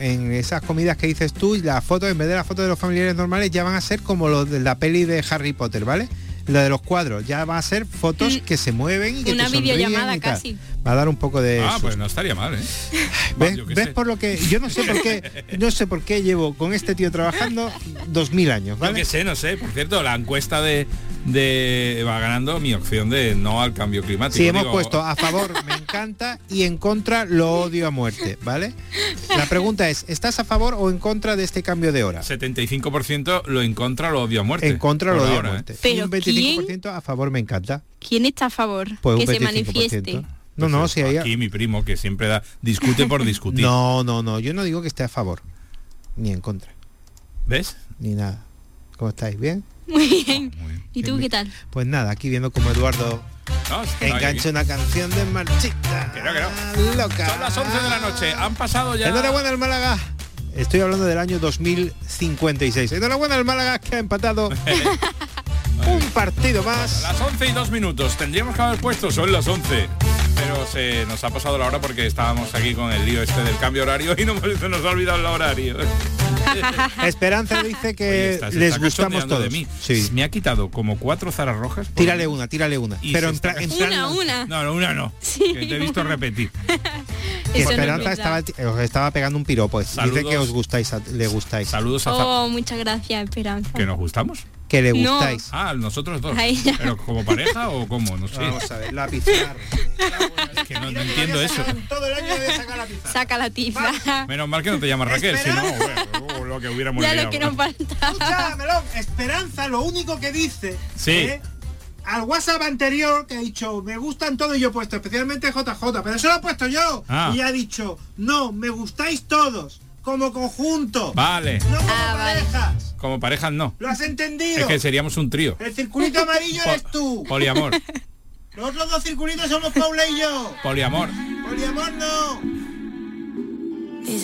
en esas comidas que dices tú, y las fotos, en vez de las fotos de los familiares normales, ya van a ser como los de la peli de Harry Potter, ¿vale? La de los cuadros, ya va a ser fotos que se mueven y que una te sonríen videollamada y tal. casi. Va a dar un poco de pues no estaría mal, ¿eh? ¿Ves por lo que yo no sé por qué llevo con este tío trabajando 2000 años, ¿vale? Yo que sé, no sé. Por cierto, la encuesta de va ganando mi opción de no al cambio climático. Sí, hemos puesto a favor me encanta y en contra lo odio a muerte, ¿vale? La pregunta es, ¿estás a favor o en contra de este cambio de hora? 75% lo en contra, lo odio a muerte. En contra lo odio a muerte. Pero y un 25% a favor me encanta. ¿Quién está a favor? Pues que un 25%. se manifieste. No, si hay... Aquí mi primo que siempre discute por discutir. No, yo no digo que esté a favor ni en contra. ¿Ves? Ni nada. ¿Cómo estáis? ¿Bien? Muy bien. ¿Y tú qué tal? Pues nada, aquí viendo como Eduardo engancha una canción de marchita. Que no. Loca. Son las 11 de la noche, han pasado ya... Enhorabuena al Málaga. Estoy hablando del año 2056. Enhorabuena al Málaga, que ha empatado un partido más. Las 11:02. Tendríamos que haber puesto, son las 11. Pero se nos ha pasado la hora porque estábamos aquí con el lío este del cambio horario y se nos ha olvidado el horario. Esperanza dice que Oye, les gustamos todos. De mí. Sí. Me ha quitado como 4 zaras rojas. Tírale una. Pero en plan una. No, una no. Sí. Que te he visto repetir. Que Eso Esperanza no os estaba pegando un piropo. Saludos. Dice que os gustáis, le gustáis. Saludos a Oh, muchas gracias, Esperanza. ¿Que nos gustamos? Que le No. gustáis. Ah, nosotros dos. A ella. ¿Pero como pareja o cómo? No sé. Vamos a ver, la pizarra. Es que no entiendo eso. Todo el año debe sacar la pizarra. Saca la tiza. Menos mal que no te llamas Raquel, si no, bueno, lo que hubiéramos Ya liado. lo que nos falta. Escucha, Melón, Esperanza lo único que dice Sí. al WhatsApp anterior que ha dicho me gustan todos y yo he puesto especialmente JJ, pero eso lo he puesto yo. Ah. Y ha dicho no, me gustáis todos como conjunto. Vale. No como vale. parejas. Como parejas no. ¿Lo has entendido? Es que seríamos un trío. El circulito amarillo eres tú. Poliamor. Los otros dos circulitos somos Paula y yo. Poliamor. Poliamor no. Dice,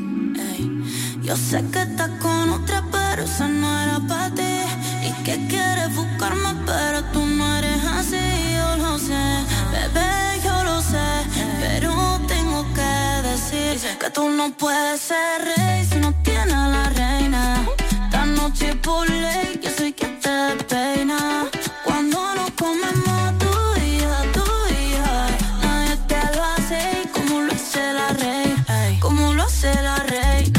ey, yo sé que estás con otra, pero esa no era para ti. Y que quieres buscarme, pero tú no eres así. Yo lo sé, bebé, yo lo sé. Pero tengo que decir que tú no puedes ser rey si no tienes a la reina. Esta noche por ley, yo soy quien te despeina. Cuando nos comemos tú y yo, nadie te lo hace como lo hace la reina. Como lo hace la reina.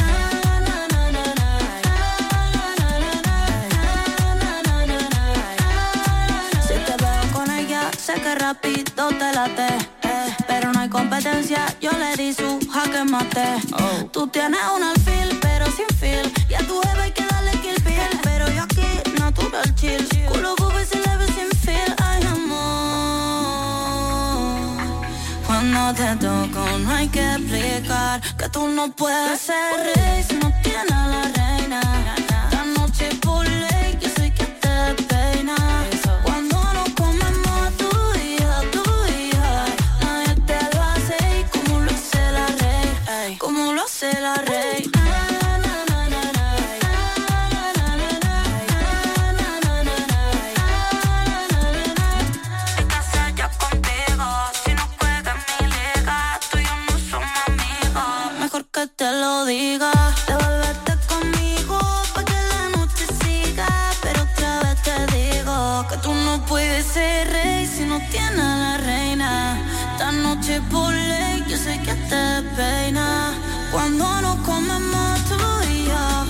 Si te veo con ella, sé que rápido te late. Pero no hay competencia, yo le di su jaque mate. Tú tienes un alfil, pero sin feel. Y a tu jefe hay que darle kill pill. Pero yo aquí, natural chill. Culo bobo y se le ve sin feel. Ay, amor, cuando te toco no hay que explicar que tú no puedes ser rey si no tienes a la reina. Esta noche por ley, yo soy quien te despeina. Cuando nos comemos tú y yo, nadie te lo hace como lo hace la reina. Como lo hace la reina. Que te lo diga, devuélvete conmigo pa' que la noche siga. Pero otra vez te digo que tú no puedes ser rey si no tienes a la reina. Esta noche por ley, yo sé que te peina. Cuando nos comemos tú y yo.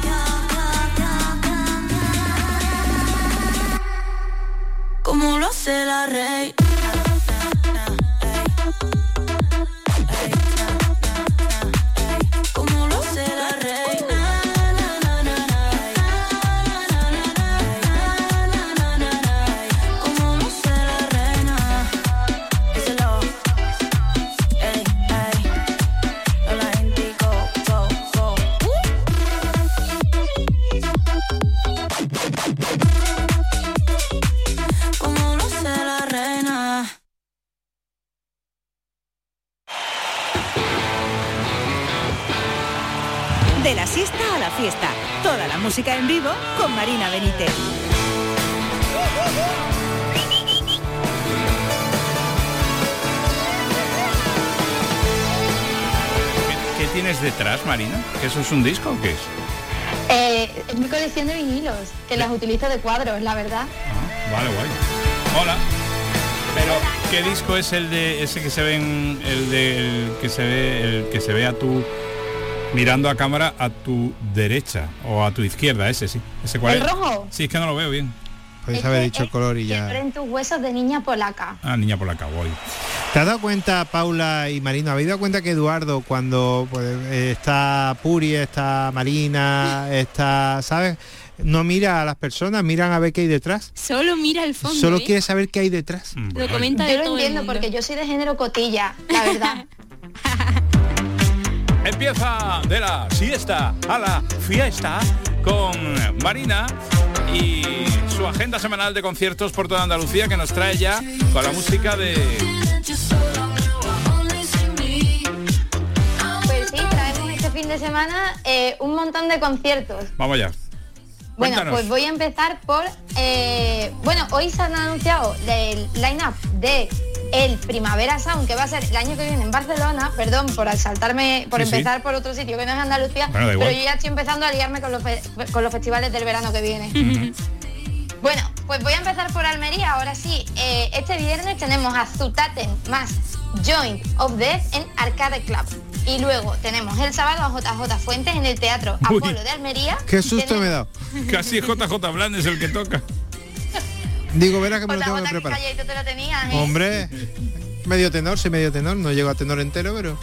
Como lo hace la reina. De la siesta a la fiesta, toda la música en vivo con Marina Benítez. Que tienes detrás, Marina? ¿Que eso es un disco o qué es? Es mi colección de vinilos, que las utilizo de cuadros, la verdad. Ah, vale, guay. Hola. Pero, ¿qué disco es el de ese que se ve el que se ve a tu mirando a cámara a tu derecha o a tu izquierda? Ese sí. ¿Ese cuál ¿El es? rojo? Sí, es que no lo veo bien. Podéis haber dicho el color y ya. En tus huesos de niña polaca. Ah, niña polaca, guay. ¿Te has dado cuenta, Paula y Marino, habéis dado cuenta que Eduardo, cuando pues, está Puri, está Marina, está, ¿sabes? No mira a las personas, miran a ver qué hay detrás. Solo mira el fondo. Solo quiere saber qué hay detrás. Lo comenta de Yo lo todo el entiendo mundo. porque yo soy de género cotilla, la verdad. Empieza de la siesta a la fiesta con Marina y su agenda semanal de conciertos por toda Andalucía, que nos trae ya con la música de... Pues sí, traemos este fin de semana un montón de conciertos. Vamos ya. Bueno, Cuéntanos. pues voy a empezar por... hoy se han anunciado el line-up de el Primavera Sound, que va a ser el año que viene en Barcelona. Perdón por saltarme, por Sí, sí. empezar por otro sitio que no es Andalucía, Bueno, da igual. pero yo ya estoy empezando a liarme con los festivales del verano que viene. Bueno, pues voy a empezar por Almería, ahora sí. Este viernes tenemos a Zutaten más Joint of Death en Arcade Club. Y luego tenemos el sábado a JJ Fuentes en el Teatro Uy. Apolo de Almería. Qué susto Tenemos- me he dado. Casi JJ Bland es el que toca. Digo, verás que me lo tengo que JJ, que preparar. calladito te lo tenías, ¿eh? Hombre, medio tenor, sí, medio tenor. No llego a tenor entero, pero...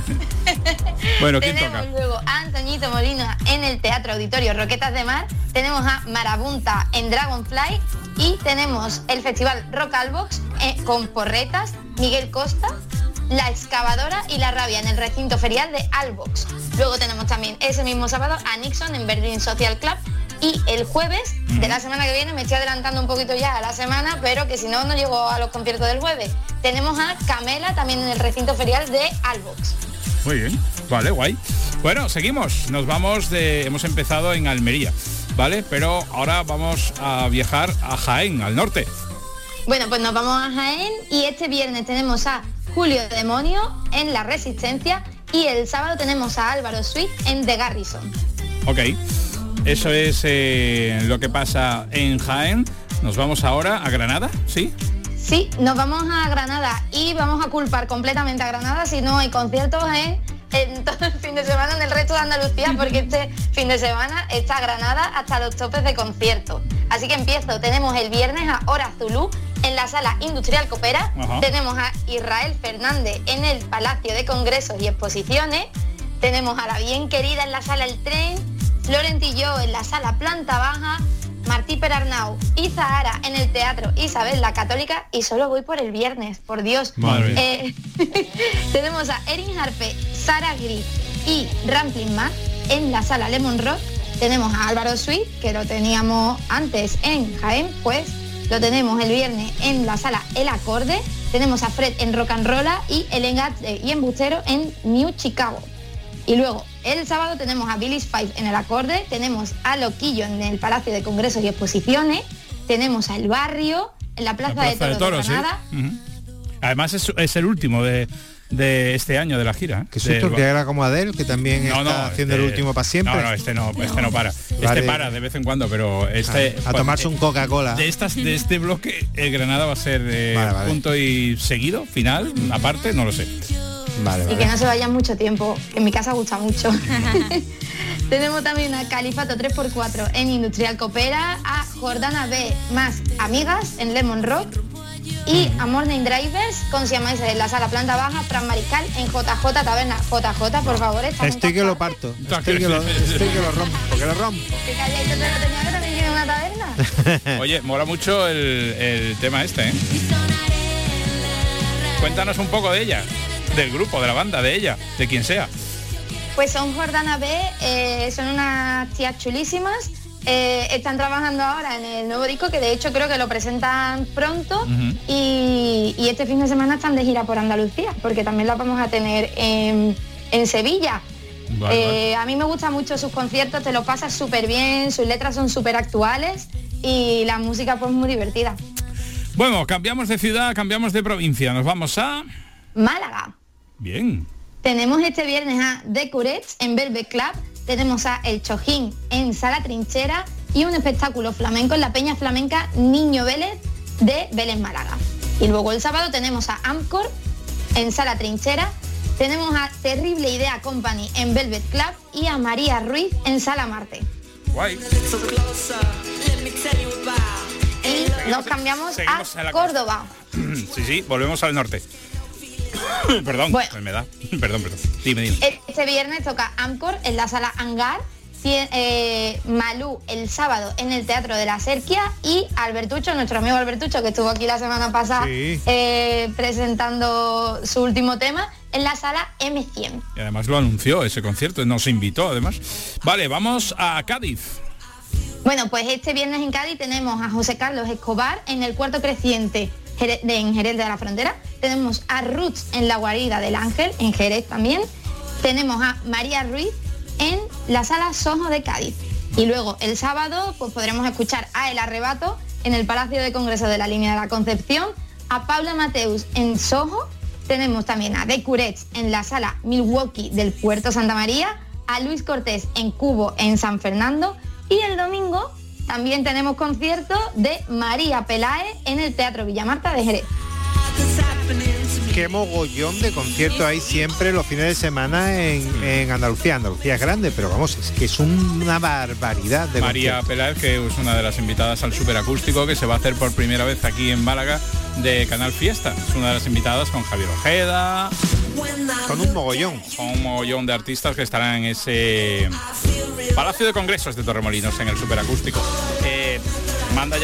Bueno, ¿quién Tenemos toca? luego a Antoñito Molina en el Teatro Auditorio Roquetas de Mar. Tenemos a Marabunta en Dragonfly. Y tenemos el Festival Rock Albox con Porretas, Miguel Costa, La Excavadora y La Rabia en el recinto ferial de Albox. Luego tenemos también ese mismo sábado a Nixon en Berlin Social Club. Y el jueves de la semana que viene, me estoy adelantando un poquito ya a la semana, pero que si no, no llego a los conciertos del jueves. Tenemos a Camela también en el recinto ferial de Albox. Muy bien, vale, guay. Bueno, seguimos. Nos vamos hemos empezado en Almería, ¿vale? Pero ahora vamos a viajar a Jaén, al norte. Bueno, pues nos vamos a Jaén y este viernes tenemos a Julio Demonio en La Resistencia y el sábado tenemos a Álvaro Sweet en The Garrison. Ok. Eso es lo que pasa en Jaén. Nos vamos ahora a Granada, ¿sí? Sí, nos vamos a Granada y vamos a culpar completamente a Granada si no hay conciertos en todo el fin de semana en el resto de Andalucía, porque este fin de semana está Granada hasta los topes de conciertos. Así que empiezo, tenemos el viernes a Hora Zulú en la Sala Industrial Copera. Ajá. Tenemos a Israel Fernández en el Palacio de Congresos y Exposiciones. Tenemos a La Bien Querida en la Sala El Tren, Florent y yo en la Sala Planta Baja, Martí Perarnau y Zahara en el Teatro Isabel la Católica, y solo voy por el viernes, por Dios. Madre mía. Tenemos a Erin Harpe, Sara Gris y Ramplin Mac en la Sala Lemon Rock. Tenemos a Álvaro Sweet, que lo teníamos antes en Jaén, pues lo tenemos el viernes en la Sala El Acorde. Tenemos a Fred en Rock and Rolla y El Engate y Embustero en New Chicago. Y luego el sábado tenemos a Billy's Five en El Acorde, tenemos a Loquillo en el Palacio de Congresos y Exposiciones, tenemos a El Barrio en la Plaza, de Toros de Granada. ¿sí? Ujú. Además es el último de este año de la gira. Que susto, que era como Adele, que también No, está haciendo el último para siempre. No, este no para. Este Vale. para de vez en cuando, pero este... A tomarse un Coca-Cola. De este bloque, Granada va a ser Vale. punto y seguido, final, aparte, no lo sé. Vale, Y que no se vayan mucho tiempo, que en mi casa gusta mucho. Tenemos también a Califato 3x4 en Industrial Copera, a Jordana B más Amigas en Lemon Rock y a Morning Drivers con Siamese en la Sala Planta Baja, Fran Mariscal en JJ Taberna. JJ, por favor, estamos Estoy que lo en todas parto. Estoy que lo rompo. Porque lo rompo. partes. Que calladito te lo tenía que también tiene una taberna. Oye, mola mucho el tema este, ¿eh? Cuéntanos un poco de ella, del grupo, de la banda, de ella, de quien sea. Pues son Jordana B, son unas tías chulísimas. Están trabajando ahora en el nuevo disco, que de hecho creo que lo presentan pronto. Ujú. y este fin de semana están de gira por Andalucía, porque también la vamos a tener en Sevilla. Vale. A mí me gustan mucho sus conciertos, te lo pasas súper bien, sus letras son súper actuales y la música pues muy divertida. Bueno, cambiamos de ciudad, cambiamos de provincia, nos vamos a... Málaga. Bien. Tenemos este viernes a The Curets en Velvet Club, tenemos a El Chojín en Sala Trinchera y un espectáculo flamenco en la Peña Flamenca Niño Vélez de Vélez Málaga. Y luego el sábado tenemos a Amcor en Sala Trinchera, tenemos a Terrible Idea Company en Velvet Club y a María Ruiz en Sala Marte. Guay. Y nos cambiamos a Córdoba. Sí, volvemos al norte. Perdón, bueno, me da. Perdón. Dime. Este viernes toca Amcor en la Sala Hangar, Malú el sábado en el Teatro de la Serquia y Albertucho, nuestro amigo Albertucho, que estuvo aquí la semana pasada presentando su último tema, en la Sala M100. Y además lo anunció ese concierto, nos invitó además. Vale, vamos a Cádiz. Bueno, pues este viernes en Cádiz tenemos a José Carlos Escobar en el Cuarto Creciente en Jerez de la Frontera, tenemos a Roots en la Guarida del Ángel en Jerez también, tenemos a María Ruiz en la Sala Soho de Cádiz y luego el sábado pues podremos escuchar a El Arrebato en el Palacio de Congreso de la Línea de la Concepción, a Paula Mateus en Soho, tenemos también a The Curets en la Sala Milwaukee del Puerto Santa María, a Luis Cortés en Cubo en San Fernando y el domingo también tenemos concierto de María Pelae en el Teatro Villamarta de Jerez. Qué mogollón de conciertos hay siempre los fines de semana en Andalucía. Andalucía es grande, pero vamos, es que es una barbaridad de María Pelae, que es una de las invitadas al superacústico que se va a hacer por primera vez aquí en Málaga de Canal Fiesta. Es una de las invitadas con Javier Ojeda. Con un mogollón. Con un mogollón de artistas que estarán en ese Palacio de Congresos de Torremolinos en el superacústico. Manda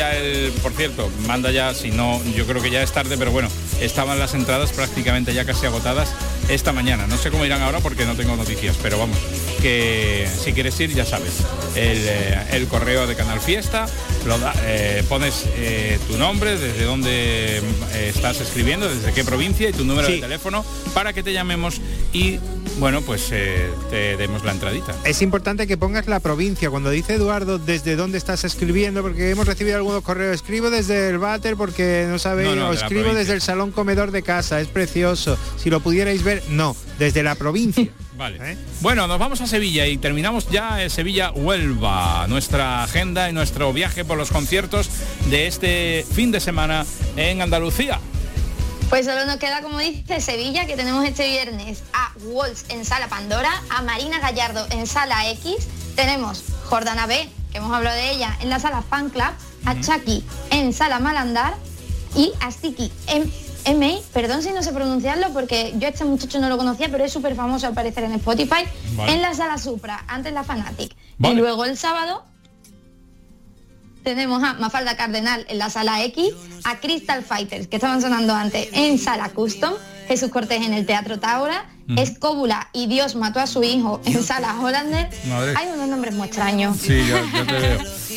ya, si no, yo creo que ya es tarde, pero bueno, estaban las entradas prácticamente ya casi agotadas esta mañana. No sé cómo irán ahora porque no tengo noticias, pero vamos, que si quieres ir ya sabes, el correo de Canal Fiesta, pones tu nombre, desde dónde estás escribiendo, desde qué provincia y tu número de teléfono para que te llamemos y bueno, pues te demos la entradita. Es importante que pongas la provincia. Cuando dice Eduardo desde dónde estás escribiendo, porque hemos recibido algunos correos, escribo desde el váter porque no sabéis, o escribo desde el salón comedor de casa, es precioso. Si lo pudierais ver, no, desde la provincia. Vale. Bueno, nos vamos a Sevilla y terminamos ya en Sevilla-Huelva, nuestra agenda y nuestro viaje por los conciertos de este fin de semana en Andalucía. Pues solo nos queda, como dice, Sevilla, que tenemos este viernes a Waltz en Sala Pandora, a Marina Gallardo en Sala X, tenemos Jordana B, que hemos hablado de ella, en la Sala Fan Club, a Chucky en Sala Malandar y a Sticky M, perdón si no sé pronunciarlo porque yo a este muchacho no lo conocía, pero es súper famoso al parecer en Spotify, en la Sala Supra, antes la Fanatic. Y luego el sábado tenemos a Mafalda Cardenal en la Sala X, a Crystal Fighters, que estaban sonando antes, en Sala Custom, Jesús Cortés en el Teatro Taura, Escóbula y Dios mató a su hijo en Sala Hollander. Madre. Hay unos nombres muy extraños. Sí, yo te veo.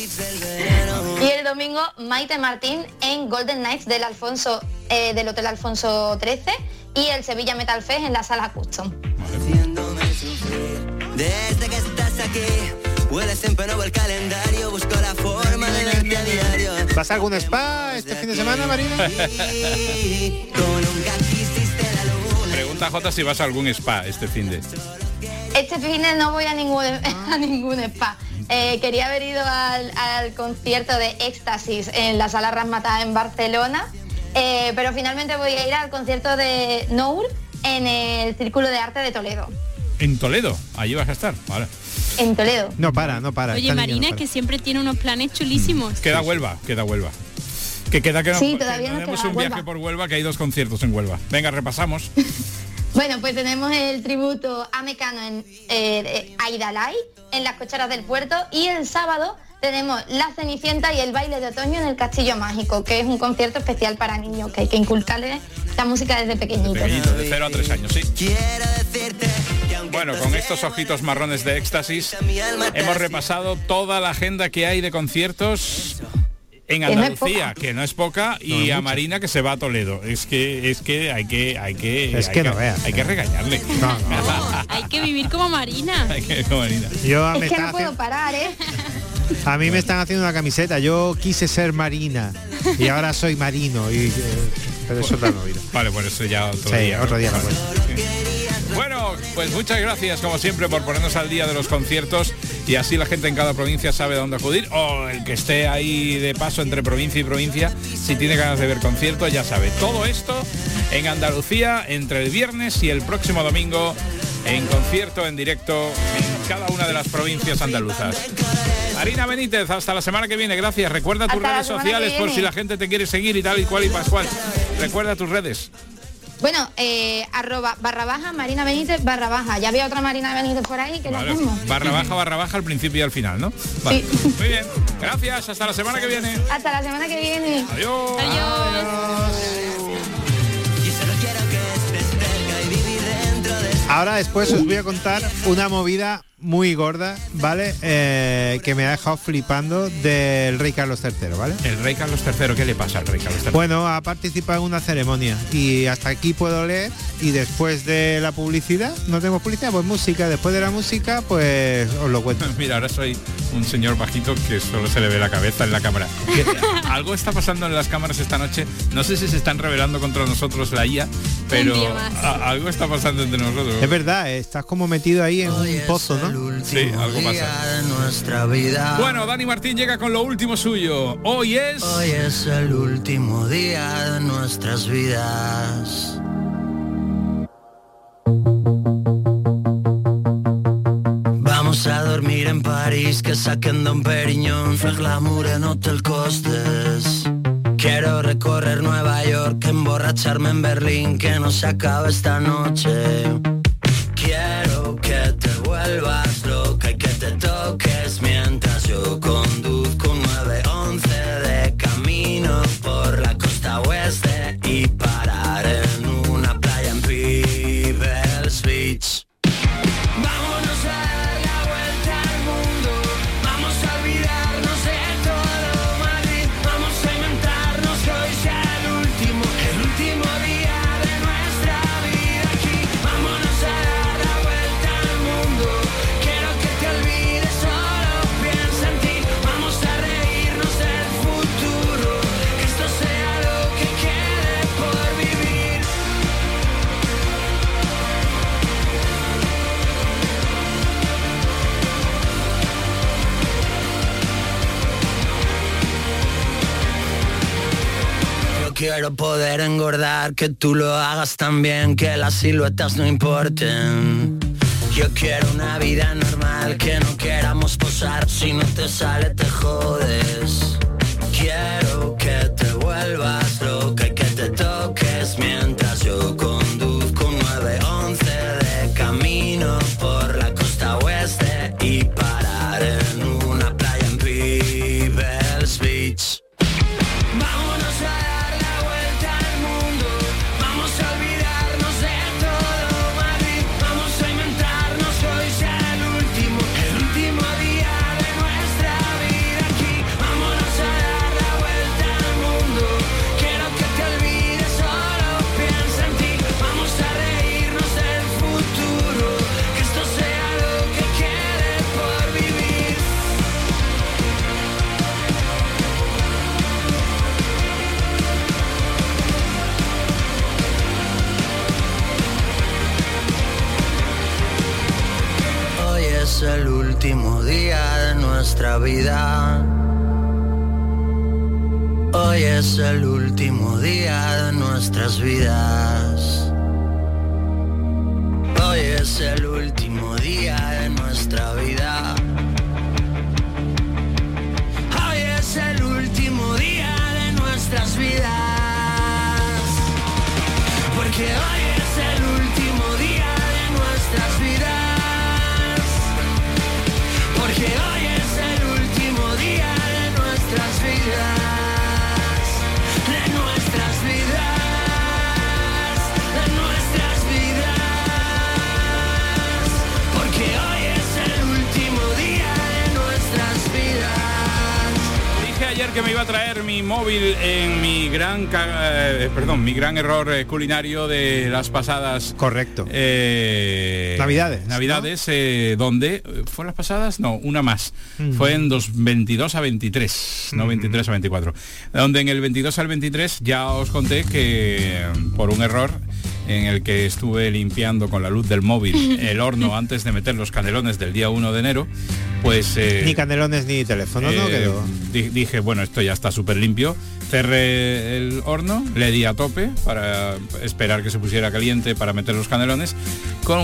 Y el domingo, Maite Martín en Golden Nights del Hotel Alfonso XIII y el Sevilla Metal Fest en la Sala Custom. Desde que estás aquí, hueles siempre nuevo el calendario, busco la forma de verte a diario. ¿Vas a algún spa este fin de semana, Marina? Pregunta Jota si vas a algún spa este fin de... Este fin de no voy a ningún spa. Quería haber ido al concierto de Éxtasis en la Sala Razzmatazz en Barcelona, pero finalmente voy a ir al concierto de Nour en el Círculo de Arte de Toledo. ¿En Toledo? Allí vas a estar, vale. En Toledo. No para. Oye, Marina, que siempre tiene unos planes chulísimos. Queda Huelva. Que sí, todavía no tenemos queda un Huelva. viaje por Huelva, que hay 2 conciertos en Huelva. Venga, repasamos. Bueno, pues tenemos el tributo a Mecano en Aidalay, en las Cocheras del Puerto, y el sábado tenemos La Cenicienta y el baile de otoño en el Castillo Mágico, que es un concierto especial para niños, que hay que inculcarles la música desde pequeñitos. De 0 a 3 años, sí. Bueno, con estos ojitos marrones de éxtasis hemos repasado toda la agenda que hay de conciertos en Andalucía, que no es poca, y a Marina, que se va a Toledo. Es que hay que regañarle. No. Hay que vivir como Marina. Es que no puedo parar, ¿eh? A mí me están haciendo una camiseta. Yo quise ser Marina y ahora soy marino. Pero eso otra vida. Vale, por eso ya otro sí, día. Otro día. Bueno, pues muchas gracias como siempre por ponernos al día de los conciertos y así la gente en cada provincia sabe dónde acudir, o el que esté ahí de paso entre provincia y provincia, si tiene ganas de ver conciertos, ya sabe. Todo esto en Andalucía entre el viernes y el próximo domingo en concierto en directo en cada una de las provincias andaluzas. Marina Benítez, hasta la semana que viene, gracias. Recuerda tus redes sociales por si la gente te quiere seguir y tal y cual y pascual. Recuerda tus redes. Bueno, @_ Marina Benítez _. Ya había otra Marina Benítez por ahí que vale. la pongo. __ al principio y al final, ¿no? Vale. Sí. Muy bien. Gracias, hasta la semana que viene. Hasta la semana que viene. Adiós. Ahora después os voy a contar una movida muy gorda, ¿vale? Que me ha dejado flipando del rey Carlos III, ¿vale? El rey Carlos III, ¿qué le pasa al rey Carlos III? Bueno, ha participado en una ceremonia y hasta aquí puedo leer, y después de la publicidad, no tenemos publicidad, pues música, después de la música, pues os lo cuento. Mira, ahora soy un señor bajito que solo se le ve la cabeza en la cámara. Algo está pasando en las cámaras esta noche, no sé si se están rebelando contra nosotros la IA, pero algo está pasando entre nosotros. Es verdad, estás como metido ahí en un pozo, ¿no? Sí, algo pasa. Nuestra vida. Bueno, Dani Martín llega con lo último suyo. Hoy es el último día de nuestras vidas. Vamos a dormir en París, que saquen Don Periñón, Flag Glamour en Hotel Costes. Quiero recorrer Nueva York, emborracharme en Berlín, que no se acabe esta noche. Quiero que te vuelvas loca y que te toques mientras yo conduzco un 911 de camino por la costa oeste y parar en una playa en People's Beach. Vámonos a dar la vuelta al mundo, vamos a olvidarnos de todo Madrid, vamos a inventarnos que hoy sea el último día de nuestra vida aquí. Vámonos a dar la vuelta al mundo, quiero que te olvides, solo piensa en ti. Vamos a reírnos del futuro, que esto sea lo que quede por vivir. Yo quiero poder engordar, que tú lo hagas también, que las siluetas no importen. Yo quiero una vida normal, que no queramos posar, si no te sale te jodes. Quiero que te vuelvas loca y que te toques mientras yo conduzco un 911 de camino por la costa oeste y parar en una playa en People's Beach. Vámonos a dar la vuelta al mundo, vamos a olvidarnos de todo Madrid, vamos a inventarnos que hoy sea el último día de nuestra vida aquí. Vámonos a dar la vuelta al mundo, quiero que te olvides, solo piensa en ti. Vamos a reírnos del futuro, que esto sea lo que quede por vivir. Hoy es el último día de nuestra vida. Hoy es el último día de nuestras vidas. Hoy es el último día de nuestra vida. Hoy es el último día de nuestras vidas. Porque hoy es el último día de nuestras vidas. Porque hoy es el último día de nuestras vidas. De nuestras vidas. De nuestras vidas. Porque hoy es el último día de nuestras vidas. Dije ayer que me iba a traer mi móvil en mi gran error culinario de las pasadas. Correcto. Navidades, ¿no? Donde fue las pasadas, no, una más. Fue en 22 a 23, no 23 a 24. Donde en el 22 al 23 ya os conté que por un error en el que estuve limpiando con la luz del móvil el horno antes de meter los canelones del día 1 de enero, pues... ni canelones ni teléfono, ¿no? Quedó. Dije, bueno, esto ya está súper limpio. Cerré el horno, le di a tope para esperar que se pusiera caliente para meter los canelones, con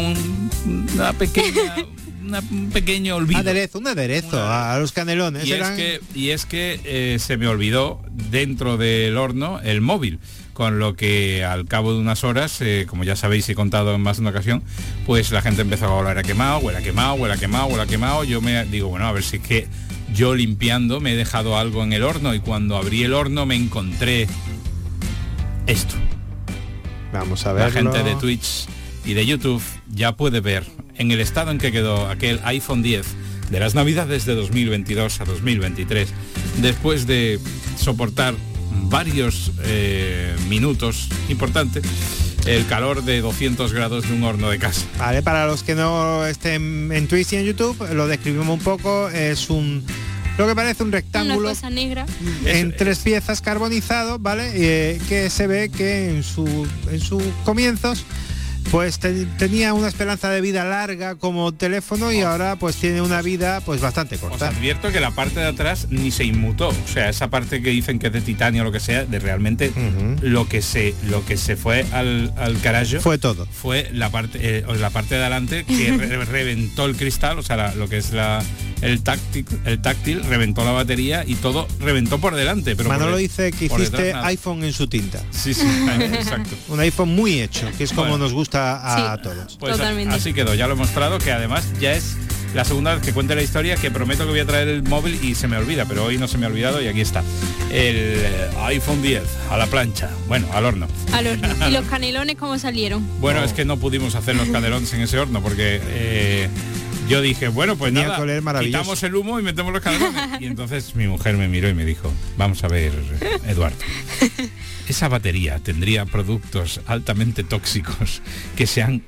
un pequeño olvido. Un aderezo a los canelones. Y es que se me olvidó dentro del horno el móvil, con lo que al cabo de unas horas, como ya sabéis y he contado en más de una ocasión, pues la gente empezó a oler a quemado, huele a quemado, huele a quemado, huele a quemado. Yo me digo, bueno, a ver si es que yo limpiando me he dejado algo en el horno, y cuando abrí el horno me encontré esto. Vamos a ver. La gente de Twitch y de YouTube ya puede ver en el estado en que quedó aquel iPhone 10 de las Navidades de 2022 a 2023, después de soportar varios minutos importantes el calor de 200 grados de un horno de casa. Vale, para los que no estén en Twitch y en YouTube, lo describimos un poco. Es lo que parece un rectángulo, una cosa negra en 3 piezas carbonizado, ¿vale? Que se ve que en sus comienzos pues tenía una esperanza de vida larga como teléfono, y ahora pues tiene una vida pues bastante corta. Os advierto que la parte de atrás ni se inmutó, o sea, esa parte que dicen que es de titanio o lo que sea, de realmente lo que se fue al carajo fue todo. Fue la parte de adelante que reventó el cristal, o sea, lo que es el táctil reventó la batería y todo reventó por delante. Pero Manolo dice que hiciste iPhone en su tinta. Sí, exacto. Un iPhone muy hecho, que es como nos gusta a todos. Pues totalmente. Así quedó, ya lo he mostrado, que además ya es la segunda vez que cuente la historia, que prometo que voy a traer el móvil y se me olvida, pero hoy no se me ha olvidado y aquí está. El iPhone 10 a la plancha, bueno, al horno. Al horno. ¿Y los canelones cómo salieron? Bueno, es que no pudimos hacer los canelones en ese horno porque... yo dije, bueno, pues nada, quitamos el humo y metemos los canelones. Y entonces mi mujer me miró y me dijo, vamos a ver, Eduardo, esa batería tendría productos altamente tóxicos que se han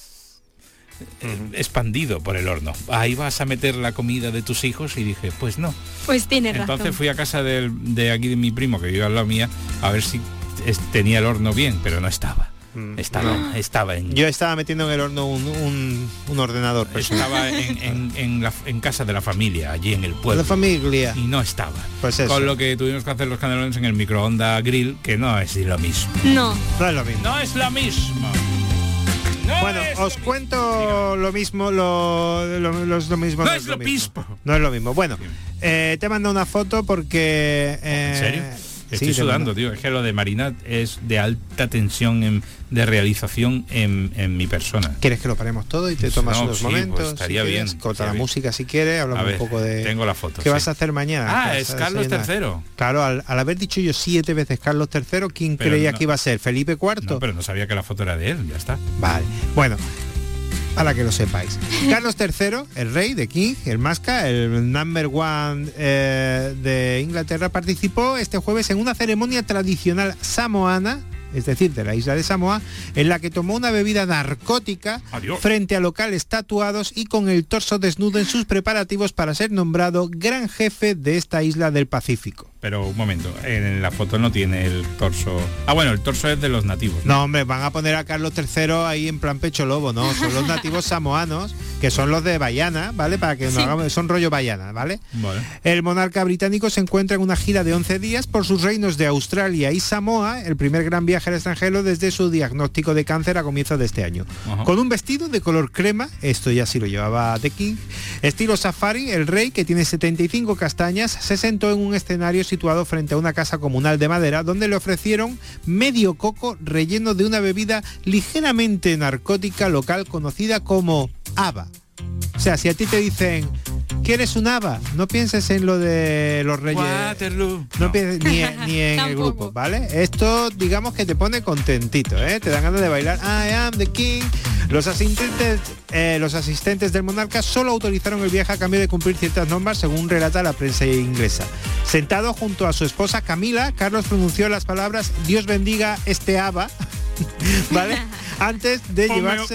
expandido por el horno. Ahí vas a meter la comida de tus hijos. Y dije, pues no. Pues tienes razón. Entonces fui a casa de aquí de mi primo, que vive al lado mía, a ver si tenía el horno bien, pero no estaba. Yo estaba metiendo en el horno un ordenador personal. Estaba en casa de la familia, allí en el pueblo. La familia. Y no estaba. Pues eso. Con lo que tuvimos que hacer los canelones en el microondas grill, que no es lo mismo. No es lo mismo. No es lo mismo. Bueno, os cuento lo mismo, no es lo mismo. No es lo mismo. Bueno, te mando una foto porque... ¿En serio? Estoy sudando, tío. Es que lo de Marina es de alta tensión de realización en mi persona. ¿Quieres que lo paremos todo y te tomas unos momentos? Pues estaría bien. Corta la música si quieres, hablamos un poco de... Tengo la foto. ¿Qué vas a hacer mañana? Es Carlos III. Claro, al haber dicho yo 7 veces Carlos III, ¿quién creía que iba a ser? ¿Felipe IV? No, pero no sabía que la foto era de él, ya está. Vale, bueno, para que lo sepáis. Carlos III, el rey de King, el Masca, el number one de Inglaterra, participó este jueves en una ceremonia tradicional samoana, es decir, de la isla de Samoa, en la que tomó una bebida narcótica frente a locales tatuados y con el torso desnudo en sus preparativos para ser nombrado gran jefe de esta isla del Pacífico. Pero un momento, en la foto no tiene el torso... Ah, bueno, el torso es de los nativos. No, hombre, van a poner a Carlos III ahí en plan pecho lobo, no, son los nativos samoanos, que son los de Baiana, ¿vale? Para que nos hagamos, son rollo Baiana, ¿vale? Vale. El monarca británico se encuentra en una gira de 11 días por sus reinos de Australia y Samoa, el primer gran viaje al extranjero desde su diagnóstico de cáncer a comienzos de este año. Ajá. Con un vestido de color crema, esto ya sí lo llevaba The King, estilo safari, el rey, que tiene 75 castañas, se sentó en un escenario situado frente a una casa comunal de madera donde le ofrecieron medio coco relleno de una bebida ligeramente narcótica local conocida como haba. O sea, si a ti te dicen ¿quieres un haba? No pienses en lo de los reyes. Waterloo. No pienses ni en el grupo, ¿vale? Esto digamos que te pone contentito, ¿eh? Te dan ganas de bailar I am the king. Los asistentes del monarca solo autorizaron el viaje a cambio de cumplir ciertas normas, según relata la prensa inglesa. Sentado junto a su esposa Camila, Carlos pronunció las palabras Dios bendiga este haba, ¿vale? Antes de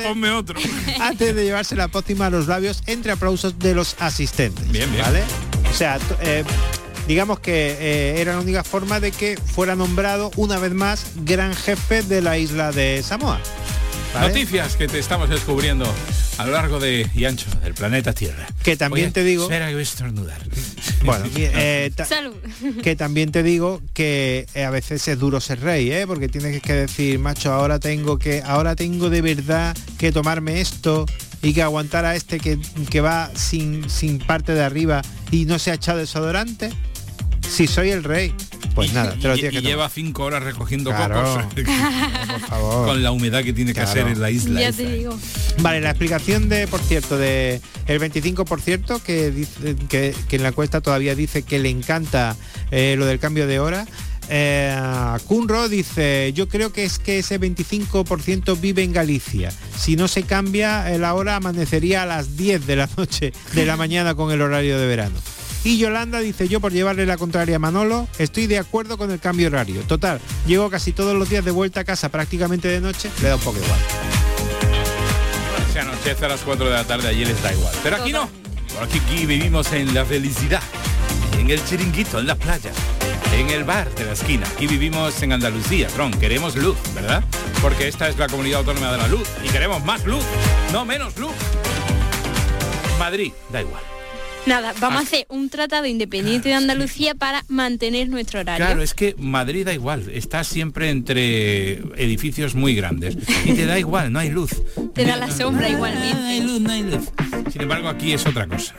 llevarse la pócima a los labios entre aplausos de los asistentes. Bien. ¿Vale? O sea, digamos que era la única forma de que fuera nombrado una vez más gran jefe de la isla de Samoa. ¿vale? Noticias que te estamos descubriendo a lo largo y ancho del planeta Tierra. Que también te digo... Espera que voy a estornudar. Bueno, Salud. que también te digo que a veces es duro ser rey, porque tienes que decir, macho, ahora tengo de verdad que tomarme esto y que aguantar a este que va sin parte de arriba y no se ha echado desodorante. Si soy el rey, pues nada, te lo tienes que tomar. Lleva 5 horas recogiendo cocos. Por favor. Con la humedad que tiene que hacer en la isla. Ya te digo. Vale, la explicación por cierto, de el 25% que dice que en la encuesta todavía dice que le encanta lo del cambio de hora. Kunro dice, yo creo que es que ese 25% vive en Galicia. Si no se cambia la hora, amanecería a las 10 de la noche de la mañana con el horario de verano. Y Yolanda dice, yo por llevarle la contraria a Manolo, estoy de acuerdo con el cambio horario. Total, llego casi todos los días de vuelta a casa prácticamente de noche, le da un poco igual. Se anochece a las 4 de la tarde, allí les da igual. Pero aquí no, aquí vivimos en la felicidad, en el chiringuito, en la playa, en el bar de la esquina. Aquí vivimos en Andalucía, queremos luz, ¿verdad? Porque esta es la comunidad autónoma de la luz y queremos más luz, no menos luz. Madrid, da igual. Nada, vamos a hacer un tratado independiente de Andalucía para mantener nuestro horario. Claro, es que Madrid da igual, está siempre entre edificios muy grandes y te da igual, no hay luz. Te da la sombra igualmente. No hay luz, no hay luz. Sin embargo, aquí es otra cosa.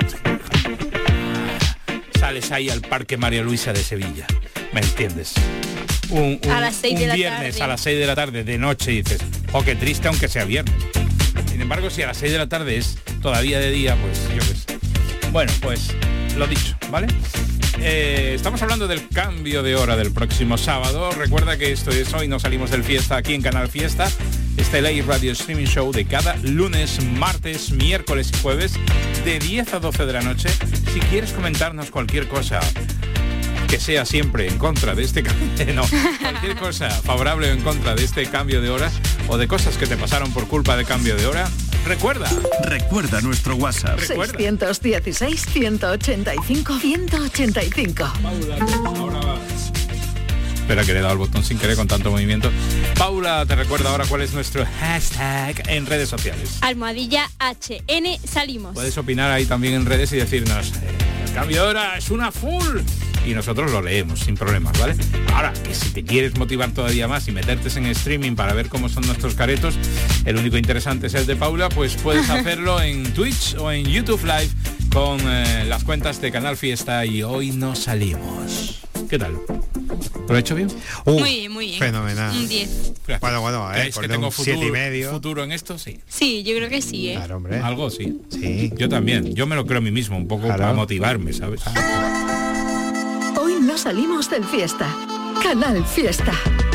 Sales ahí al Parque María Luisa de Sevilla, ¿me entiendes? A las 6 de la viernes tarde. A las 6 de la tarde, de noche, y dices, oh, qué triste aunque sea viernes. Sin embargo, si a las 6 de la tarde es todavía de día, pues yo qué sé. Bueno, pues lo dicho, ¿vale? Estamos hablando del cambio de hora del próximo sábado. Recuerda que esto es Hoy No Salimos del Fiesta aquí en Canal Fiesta. Este LA Radio Streaming Show de cada lunes, martes, miércoles y jueves de 10 a 12 de la noche. Si quieres comentarnos cualquier cosa que sea siempre en contra de este cambio, no, cualquier cosa favorable o en contra de este cambio de hora o de cosas que te pasaron por culpa de cambio de hora, recuerda nuestro WhatsApp. 616-185-185. Ahora va. Espera, que le he dado el botón sin querer con tanto movimiento. Paula te recuerda ahora cuál es nuestro hashtag en redes sociales. Almohadilla HN salimos. Puedes opinar ahí también en redes y decirnos, el cambio de hora es una full. Y nosotros lo leemos sin problemas, ¿vale? Ahora, que si te quieres motivar todavía más y meterte en streaming para ver cómo son nuestros caretos, el único interesante es el de Paula, pues puedes hacerlo en Twitch o en YouTube Live con las cuentas de Canal Fiesta y Hoy No Salimos. ¿Qué tal? ¿Lo he hecho bien? Muy bien. Fenomenal. Un 10. Bueno, ¿Es que tengo 7,5. futuro en esto? Sí. Sí, yo creo que sí, ¿eh? Claro, hombre. Algo sí. Sí. Yo también. Yo me lo creo a mí mismo, un poco para motivarme, ¿sabes? Hoy no salimos del Fiesta. Canal Fiesta.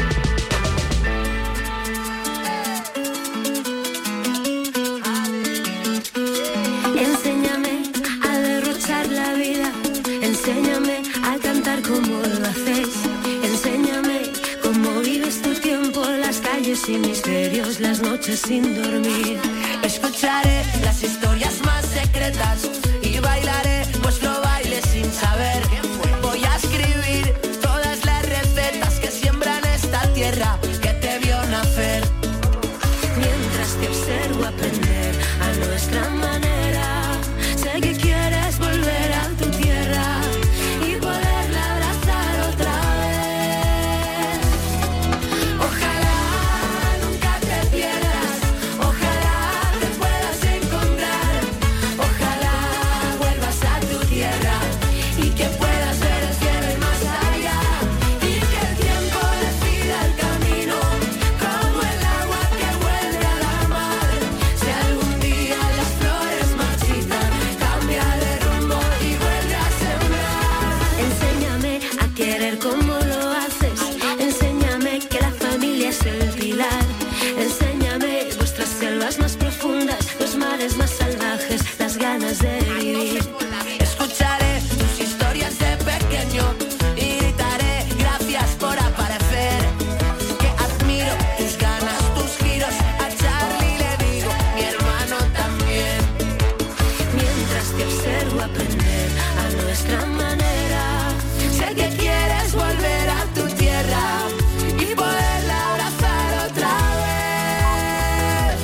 Enséñame a derrochar la vida, enséñame a cantar como lo haces, enséñame cómo vives tu tiempo, las calles sin misterios, las noches sin dormir. Escucharé las historias más secretas y bailaré vuestro baile sin saber. Voy a escribir todas las recetas que siembran esta tierra que te vio nacer. Mientras te observo aprender a nuestra manera, sé que quieres volver a tu tierra y poderla abrazar otra vez. Ojalá nunca te pierdas, ojalá te puedas encontrar, ojalá vuelvas a tu tierra y que puedas ver el cielo y más allá, y que el tiempo decida el camino como el agua que vuelve a la mar. Si algún día las flores marchitan, cambia de rumbo y vuelve a sembrar. Enséñame a querer como lo haces, enséñame que la familia es el pilar, enséñame vuestras selvas más profundas, los mares más salvajes, las ganas de vivir. Escucharé tus historias de pequeño y gritaré gracias por aparecer, que admiro tus ganas, tus giros, a Charlie le digo mi hermano también. Mientras te observo aprender a nuestra manera, sé que quieres volver a tu tierra y poderla abrazar otra vez.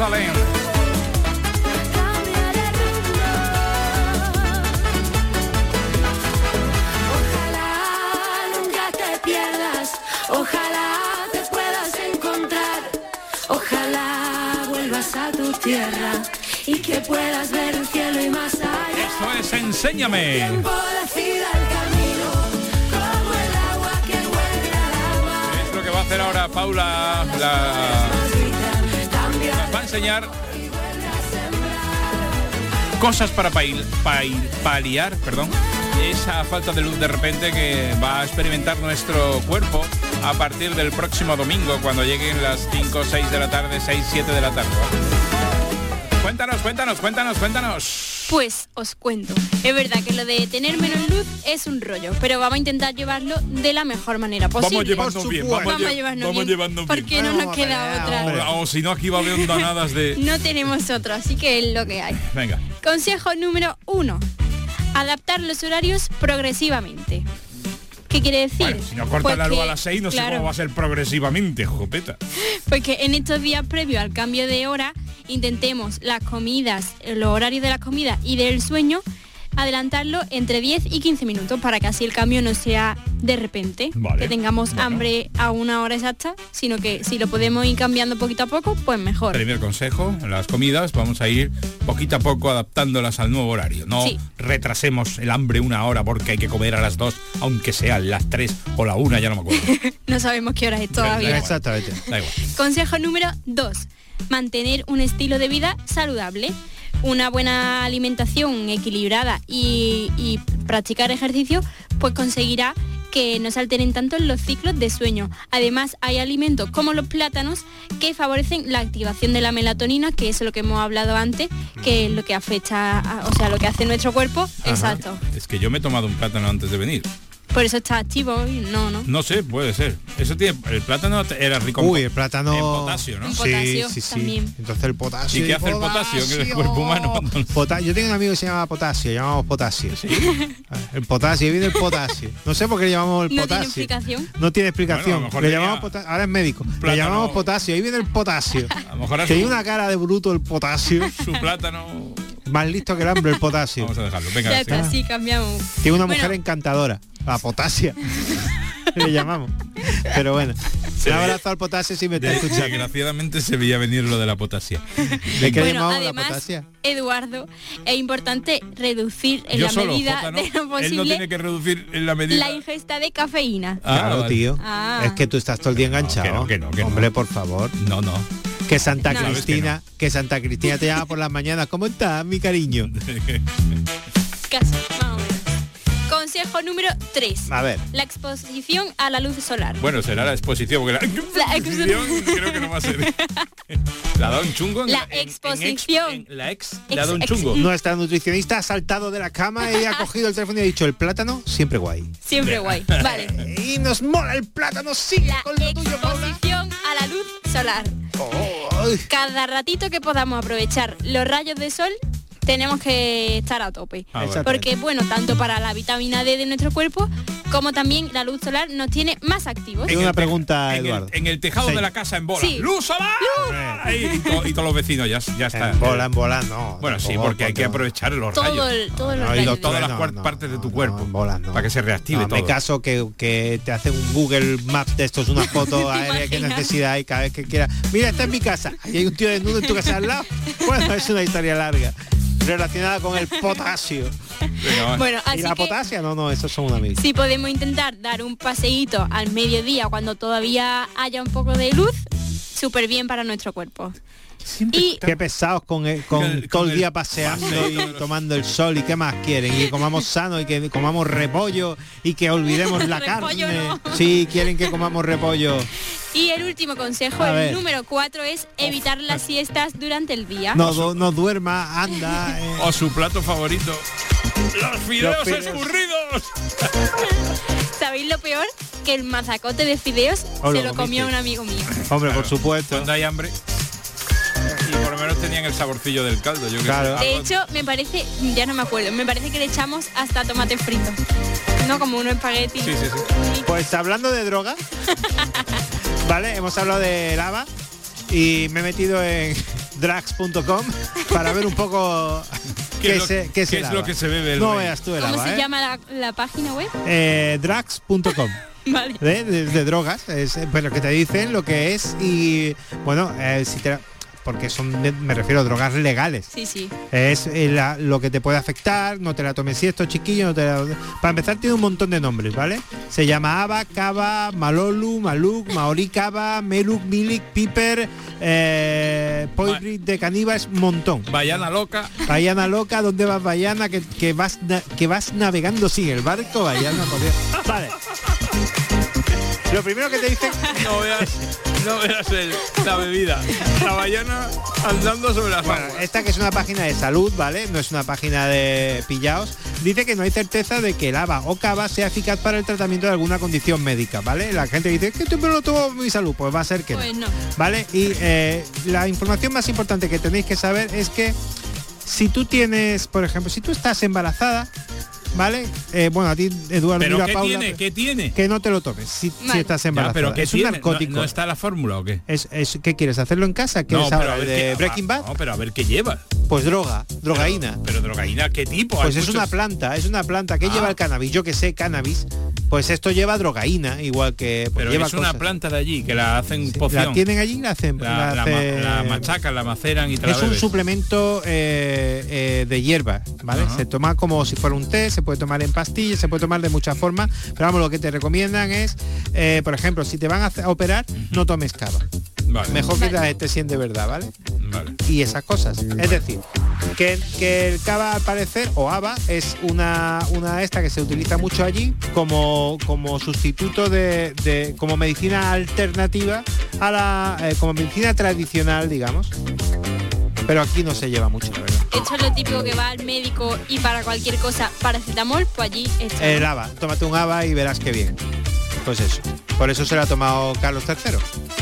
Jerusalén. Ojalá te puedas encontrar, ojalá vuelvas a tu tierra y que puedas ver el cielo y más allá. Eso es Enséñame. Tiempo decida el camino, como el agua que vuelve al mar. Es lo que va a hacer ahora Paula. Nos va a enseñar cosas para paliar, esa falta de luz de repente que va a experimentar nuestro cuerpo a partir del próximo domingo, cuando lleguen las 5, 6 de la tarde, 6, 7 de la tarde. Cuéntanos. Pues os cuento. Es verdad que lo de tener menos luz es un rollo, pero vamos a intentar llevarlo de la mejor manera posible. Vamos llevando bien. Porque no nos queda otra. O si no, aquí va a haber ondanadas de... No tenemos otro, así que es lo que hay. Venga. Consejo número 1. Adaptar los horarios progresivamente. ¿Qué quiere decir? Bueno, si no cortan la luz a las 6, no sé cómo va a ser progresivamente, jopeta. Pues que en estos días previos al cambio de hora intentemos las comidas, los horarios de las comidas y del sueño, adelantarlo entre 10 y 15 minutos para que así el cambio no sea de repente, que tengamos hambre a una hora exacta, sino que si lo podemos ir cambiando poquito a poco, pues mejor. Primer consejo, las comidas vamos a ir poquito a poco adaptándolas al nuevo horario. No retrasemos el hambre una hora porque hay que comer a las 2, aunque sean las 3 o la 1, ya no me acuerdo. No sabemos qué hora es todavía. Exactamente. Da igual. Consejo número 2. Mantener un estilo de vida saludable. Una buena alimentación equilibrada y practicar ejercicio, pues conseguirá que no se alteren tanto los ciclos de sueño. Además, hay alimentos como los plátanos que favorecen la activación de la melatonina, que es lo que hemos hablado antes, que es lo que afecta, lo que hace nuestro cuerpo. Ajá. Exacto. Es que yo me he tomado un plátano antes de venir. Por eso está activo y no. No sé, puede ser. Eso tiene, el plátano era rico el plátano en potasio, ¿no? En potasio, sí. También. Entonces el potasio. ¿Y qué hace el potasio en el cuerpo humano? Yo tengo un amigo que se llama Potasio, llamamos Potasio. ¿Sí? El potasio, viene el potasio. No sé por qué le llamamos el potasio. ¿No tiene explicación? No tiene explicación. Bueno, le llamamos potasio, ahora es médico. Plátano. Le llamamos potasio, ahí viene el potasio. A lo mejor tiene una cara de bruto el potasio. Su plátano. Más listo que el hambre el potasio. Vamos a dejarlo. Venga, ya está, sí, cambiamos. Tiene una mujer encantadora, la Potasia. Le llamamos. Pero bueno, un abrazo al potasio si me está escuchando. Desgraciadamente se veía venir lo de la potasia. ¿De qué llamamos además, la potasia? Eduardo, es importante reducir en la medida de lo posible. Él no tiene que reducir en la medida. La ingesta de cafeína. Claro, vale. Tío. Es que tú estás todo el día enganchado. Que no. Hombre, por favor. No. Que Santa Cristina te llama por las mañanas. ¿Cómo estás, mi cariño? Casi, más o menos. Consejo número 3. A ver. La exposición a la luz solar. Bueno, será la exposición, porque la exposición creo que no va a ser. ¿La da un chungo? La exposición. Le ha dado un chungo. Nuestra nutricionista ha saltado de la cama y ha cogido el teléfono y ha dicho, el plátano siempre guay. Siempre guay. Vale. Y nos mola el plátano, sí. La exposición a la luz solar. Cada ratito que podamos aprovechar los rayos de sol, tenemos que estar a tope. Porque bueno, tanto para la vitamina D de nuestro cuerpo como también la luz solar nos tiene más activos. Tengo una pregunta, Eduardo. En el tejado de la casa en bola. Sí. ¡Luz solar! Y todos los vecinos ya está. En bola, no. Bueno, sí, porque hay que aprovechar los rayos. Todos los rayos. Todas las partes de tu cuerpo. En bola, para que se reactive todo. En caso que te hace un Google Maps de estos, una foto aérea, qué necesidad hay cada vez que quieras. Mira, esta es mi casa. Ahí hay un tío desnudo en tu casa al lado. Bueno, es una historia larga relacionada con el potasio. Bueno, así ¿y la potasia? No, esos son una amiga. Si podemos intentar dar un paseíto al mediodía cuando todavía haya un poco de luz, súper bien para nuestro cuerpo. Y qué pesados con todo el día paseando y tomando el sol, y qué más quieren, y que comamos sano y que comamos repollo y que olvidemos la carne. No. Sí, quieren que comamos repollo. Y el último consejo, el número 4, es evitar las siestas durante el día. No duerma, anda. O su plato favorito, los fideos escurridos. ¿Sabéis lo peor? Que el mazacote de fideos se lo comió un amigo mío. Hombre, por supuesto. Cuando hay hambre. Y por lo menos tenían el saborcillo del caldo. De hecho, me parece, ya no me acuerdo, me parece que le echamos hasta tomate frito. No como uno espagueti. Sí. Pues hablando de droga, vale, hemos hablado de lava y me he metido en drags.com para ver un poco qué es lo que se bebe el No rey. veas tú el ¿Cómo haba, se llama la página web? Drags.com. Vale. De drogas, es lo que te dicen lo que es y bueno, si te, porque me refiero a drogas legales. Sí. Es lo que te puede afectar, no te la tomes si esto chiquillo, para empezar tiene un montón de nombres, ¿vale? Se llama Aba, Cava, Malolu, Maluk, Maori Cava, Meluk, Milik, Piper, Poetry de Caníbal, es un montón. Bayana loca. Bayana loca, ¿dónde vas Bayana? Que vas navegando sin el barco, Bayana, por Dios. Vale. Lo primero que te dicen... No veas la bebida. La ballena andando sobre las aguas. Esta que es una página de salud, ¿vale? No es una página de pillaos. Dice que no hay certeza de que el haba o cava sea eficaz para el tratamiento de alguna condición médica, ¿vale? La gente dice que me lo tomo por mi salud. Pues va a ser que pues no. ¿Vale? Y la información más importante que tenéis que saber es que si tú tienes, por ejemplo, si tú estás embarazada, ¿vale? Bueno, a ti, Eduardo, ¿pero mira, qué Paula, tiene? ¿Qué tiene? que no te lo tomes si estás embarazada. ¿Pero qué es tiene? un narcótico. ¿No está la fórmula o qué? ¿Qué quieres? ¿Hacerlo en casa? ¿Quieres pero ahora de Breaking Bad? No, pero a ver qué lleva. Pues drogaína. Pero drogaína, ¿qué tipo? Pues Hay es muchos- una planta. ¿Qué lleva el cannabis? Yo que sé, cannabis. Pues esto lleva drogaína, igual que... Pues Pero lleva es una cosas. planta de allí, que la hacen poción. La tienen allí y la hacen... La machacan, la maceran y te la es un bebes. suplemento de hierba, ¿vale? Ajá. Se toma como si fuera un té, se puede tomar en pastillas, se puede tomar de muchas formas, pero vamos, lo que te recomiendan es, por ejemplo, si te van a operar, no tomes cava. Vale. Mejor que la estés de verdad, ¿vale? Vale. Y esas cosas. Es decir, que el cava al parecer, o haba, es una esta que se utiliza mucho allí como sustituto como medicina alternativa a como medicina tradicional, digamos. Pero aquí no se lleva mucho, la verdad. Esto es lo típico que va al médico y para cualquier cosa, paracetamol, pues allí está. El haba, tómate un haba y verás qué bien. Pues eso. Por eso se lo ha tomado Carlos III.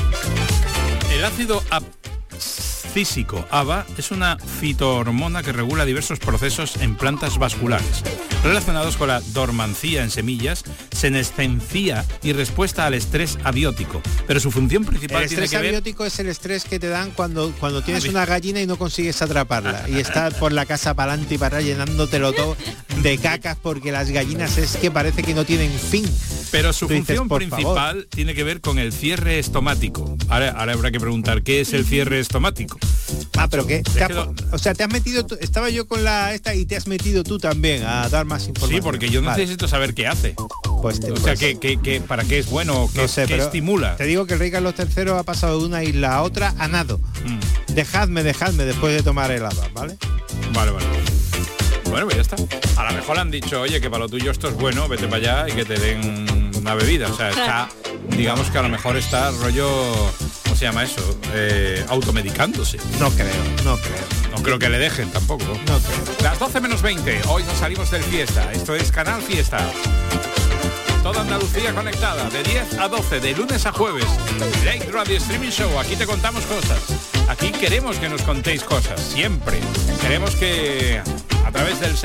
El ácido abscísico ABA es una fitohormona que regula diversos procesos en plantas vasculares relacionados con la dormancia en semillas, senescencia y respuesta al estrés abiótico. Pero su función principal El tiene estrés que ver... abiótico es el estrés que te dan cuando tienes una gallina y no consigues atraparla y estás por la casa para adelante y para atrás llenándotelo todo de cacas porque las gallinas es que parece que no tienen fin. Pero su Tú dices, función por principal favor. tiene que ver con el cierre estomático. Ahora habrá que preguntar, ¿qué es el cierre estomático? Pero que Déjelo. o sea, te has metido estaba yo con esta y te has metido tú también a dar más información. Sí, porque yo Vale. necesito saber qué hace. Pues O sea, ¿para qué es bueno? ¿Qué, no sé, qué pero estimula? Te digo que el rey Carlos III ha pasado de una isla a otra a nado. Dejadme después de tomar el haba, ¿vale? Vale. Bueno, pues ya está. A lo mejor le han dicho, oye, que para lo tuyo esto es bueno, vete para allá y que te den una bebida. O sea, está, digamos que a lo mejor está rollo, ¿cómo se llama eso? Automedicándose. No creo. No creo que le dejen tampoco. No creo. Las 12 menos 20, hoy nos salimos del Fiesta. Esto es Canal Fiesta. Toda Andalucía conectada, de 10 a 12, de lunes a jueves. Late Radio Streaming Show, aquí te contamos cosas. Aquí queremos que nos contéis cosas, siempre. Queremos que a través del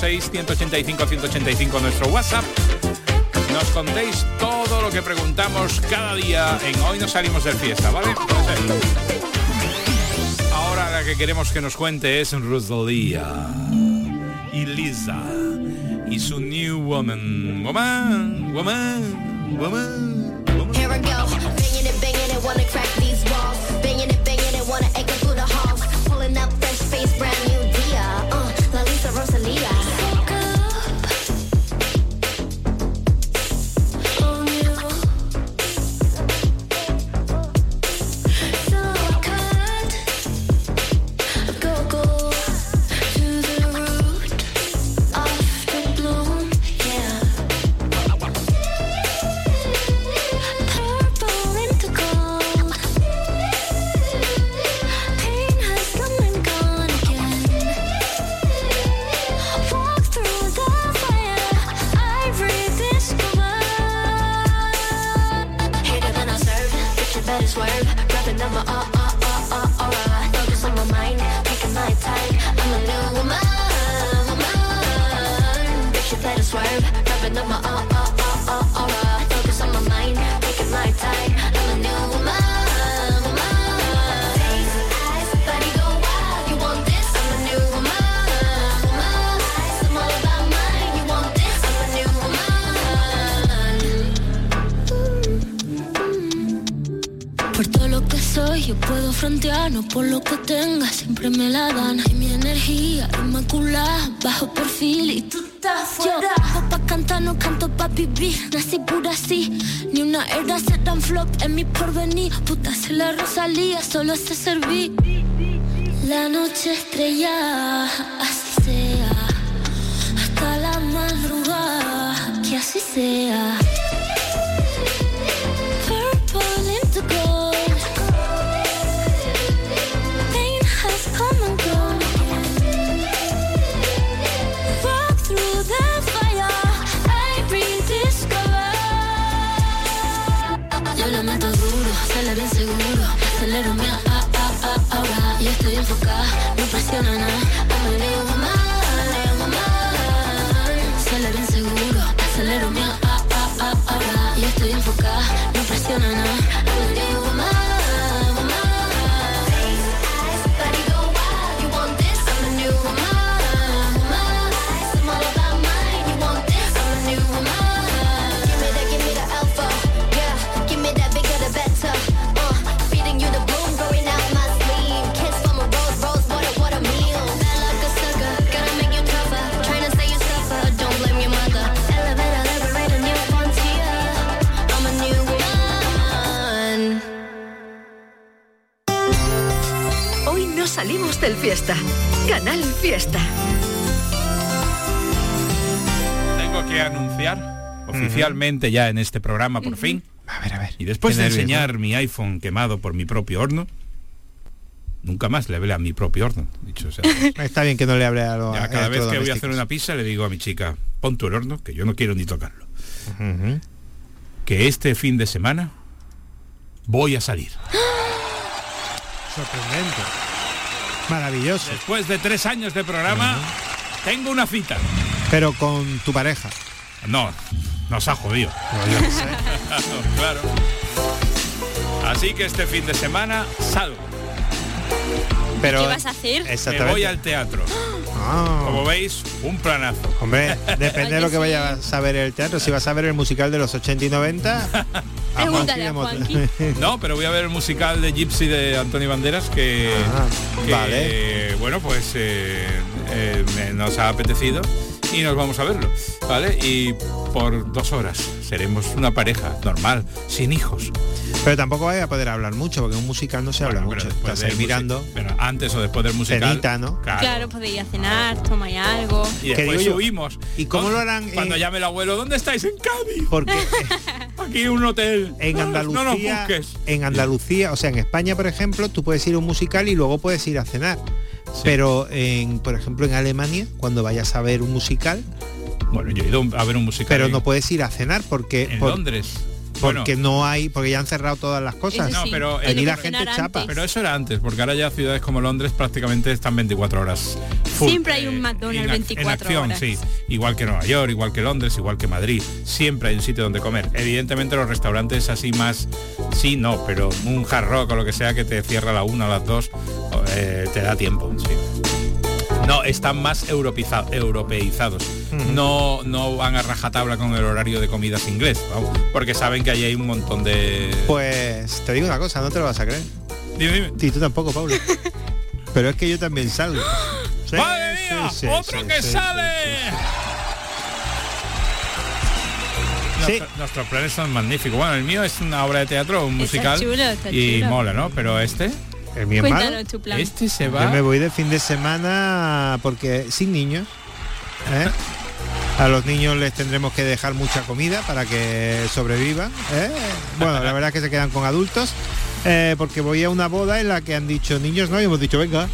616-185-185 nuestro WhatsApp nos contéis todo lo que preguntamos cada día en Hoy nos salimos del Fiesta, ¿vale? Ahora la que queremos que nos cuente es Rosalía y Lisa y su New Woman. Here I go, banging it, wanna crack these walls. Banging it, wanna echo through the halls. Pulling up fresh face, brand new Dia. La Lisa Rosalía. Swerve, dropping number, alright. Focus on my mind, taking my time. I'm a new woman. Bitch, you better swerve, dropping number, alright. Focus on my mind, taking my time. I'm a new woman. Face, eyes, body go frontear, no por lo que tenga, siempre me la dan. Y mi energía inmaculada, bajo perfil y tú estás fuera. Yo, pa' cantar no canto pa' vivir, nací pura así. Ni una era se dan flop en mi porvenir. Puta se la Rosalía, solo sé servir. La noche estrellada, así sea. Hasta la madrugada, que así sea. Purple into gold. Pain has come and gone. Walk through the fire, I rediscover. Yo le meto duro, sale bien seguro. Acelero mi ahora y estoy enfocada, no presiona nada. I'm a new woman. Sale bien seguro, acelero mi ahora y estoy enfocada, no presiona nada. I'm a new woman. Body go wild, you want this? I'm a new woman. I'm all about mine, you want this? I'm a new woman. Give me the alpha, yeah. Give me that bigger the better. Feeding you the boom, going out my sleeve. Kiss from a rose, what a meal. Bad like a sucker, gotta make you tougher. Trying to say you suffer, don't blame your mother. Elaborate a new frontier. I'm a new woman. Hoy no salimos del Fiesta. Canal Fiesta. Tengo que anunciar oficialmente ya en este programa, por fin. A ver. Y después Qué de nervios, enseñar mi iPhone quemado por mi propio horno, nunca más le hablé a mi propio horno, dicho sea. Está bien que no le hable a los Ya cada vez que voy a hacer electrodomésticos. una pizza le digo a mi chica, pon tú el horno, que yo no quiero ni tocarlo. Que este fin de semana voy a salir. Sorprendente. Maravilloso. Después de 3 años de programa, tengo una cita. Pero con tu pareja. No, nos ha jodido. Yo qué sé. Claro. Así que este fin de semana salgo. Pero, ¿Qué vas a hacer? Me voy al teatro. Como veis, un planazo. Hombre, depende de lo que sí. vayas a ver el teatro. Si vas a ver el musical de los 80 y 90, Pregúntale a Juanqui. No, pero voy a ver el musical de Gypsy de Antonio Banderas que vale. Bueno, pues nos ha apetecido y nos vamos a verlo, ¿vale? Y por 2 horas seremos una pareja normal, sin hijos. Pero tampoco vaya a poder hablar mucho, porque en un musical no se habla mucho. después Estás ahí mirando. Pero antes o después del musical. Cenita, ¿no? Claro, podéis ir a cenar, tomáis algo. Y después digo yo, subimos. ¿y cómo lo harán Cuando llame el abuelo, ¿dónde estáis? En Cádiz. Porque Aquí en un hotel. en No nos Andalucía, busques. o sea, en España, por ejemplo, tú puedes ir a un musical y luego puedes ir a cenar. Sí. Pero por ejemplo, en Alemania, cuando vayas a ver un musical, Bueno, yo he ido a ver un musical. pero no puedes ir a cenar porque en Londres. porque no hay, porque ya han cerrado todas las cosas. Eso No, sí, pero tiene allí que la gente cenar chapa. antes. Pero eso era antes, porque ahora ya ciudades como Londres prácticamente están 24 horas full. Siempre hay un McDonald's en 24 acción, horas. sí. Igual que Nueva York, igual que Londres, igual que Madrid. Siempre hay un sitio donde comer. Evidentemente los restaurantes así más, sí, no, pero un Hard Rock o lo que sea que te cierra a la 1 o a las 2, te da tiempo, sí. No, están más europeizados. No van a rajatabla con el horario de comidas inglés, vamos, porque saben que allí hay un montón de... Pues te digo una cosa, no te lo vas a creer. Dime. Y tú tampoco, Pablo. Pero es que yo también salgo. Sí, ¡Madre mía! sí, sí, ¡Otro sí, que sí, sale! Sí. Nuestros planes son magníficos. Bueno, el mío es una obra de teatro, un musical. Está y chulo. mola, ¿no? Pero este... El mío es malo. Cuéntanos tu plan. Este se Yo va... me voy de fin de semana porque sin niños. ¿eh? A los niños les tendremos que dejar mucha comida para que sobrevivan. ¿eh? Bueno, la verdad es que se quedan con adultos. Porque voy a una boda en la que han dicho niños no y hemos dicho venga.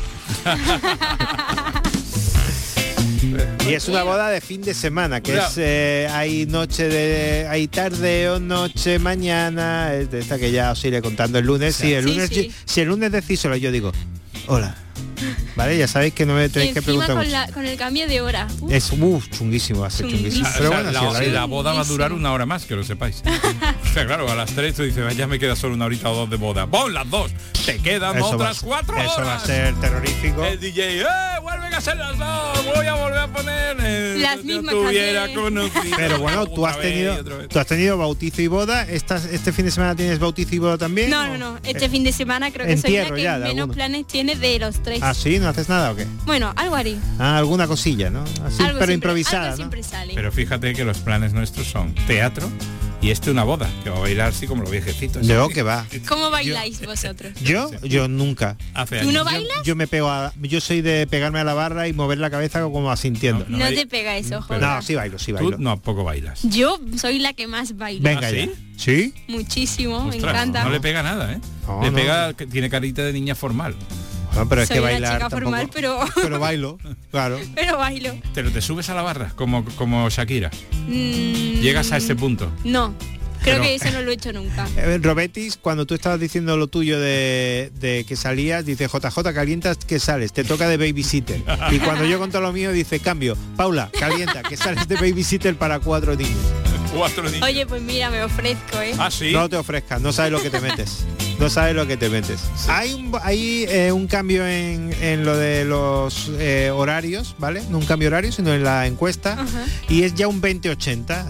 Y es una boda de fin de semana, que es hay tarde o noche, mañana, es de esta que ya os iré contando el lunes. Si el lunes, sí. si el lunes decís solo, yo digo, hola. Vale, ya sabéis que no me Y tenéis que encima preguntar mucho. con el cambio de hora. Es chunguísimo, va a ser chunguísimo. O sea, Pero bueno, sí, la boda va a durar 1 hora más, que lo sepáis. O sea, claro, a las 3 tú dices, ya me queda solo 1 horita o 2 de boda. ¡Pon las 2! Te quedan otras 4 horas. Eso va a ser terrorífico. El DJ, vuelven a ser las 2, voy a volver a poner. Las no mismas te hubiera canciones. conocido. Pero bueno, tú Otra has vez y tenido, otra vez. tú has tenido bautizo y boda. ¿Este fin de semana tienes bautizo y boda también? No, ¿O? no, no. Este fin de semana creo que soy la entierro que ya de menos alguno. planes tiene de los tres. ¿Ah, sí? ¿No haces nada o qué? Bueno, algo haré. Ah, alguna cosilla, ¿no? Así, Algo pero siempre- improvisada, algo ¿no? siempre sale. Pero fíjate que los planes nuestros son teatro y una boda, que va a bailar así como los viejecitos. Yo que va. ¿Cómo bailáis vosotros? Yo nunca. Hace ¿Tú no años. bailas? Yo me pego yo soy de pegarme a la barra y mover la cabeza como asintiendo. No, te pega eso, Pero- joder. No, sí bailo, sí Tú bailo. no, poco bailas. Yo soy la que más bailo. Venga ¿Ah, ya. sí? ¿Sí? Muchísimo, me Ostras, encanta. no le pega nada, ¿eh? No, le no. pega, que tiene carita de niña formal. No, pero es Soy que una bailar chica tampoco- formal, pero pero bailo, claro. pero bailo. Pero te subes a la barra, como Shakira. Mm, Llegas a ese punto. No, creo Pero- que eso no lo he hecho nunca. Robetis, cuando tú estabas diciendo lo tuyo de que salías, dice JJ, calientas que sales, te toca de babysitter. Y cuando yo conto lo mío, dice cambio, Paula, calienta, que sales de babysitter para 4 niños. 4 niños. Oye, pues mira, me ofrezco, ¿eh? Ah, sí. No te ofrezcas, no sabes lo que te metes. No sabes lo que te metes. Hay un cambio en lo de los horarios, ¿vale? No un cambio horario, sino en la encuesta. Ajá. Y es ya un 20-80.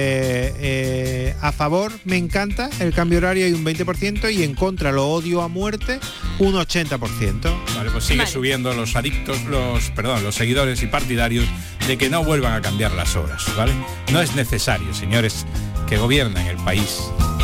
A favor me encanta el cambio horario, hay un 20%, y en contra lo odio a muerte, un 80%. Vale, pues sigue Vale. subiendo los adictos, los seguidores y partidarios de que no vuelvan a cambiar las horas, ¿vale? No es necesario, señores, que gobiernen el país,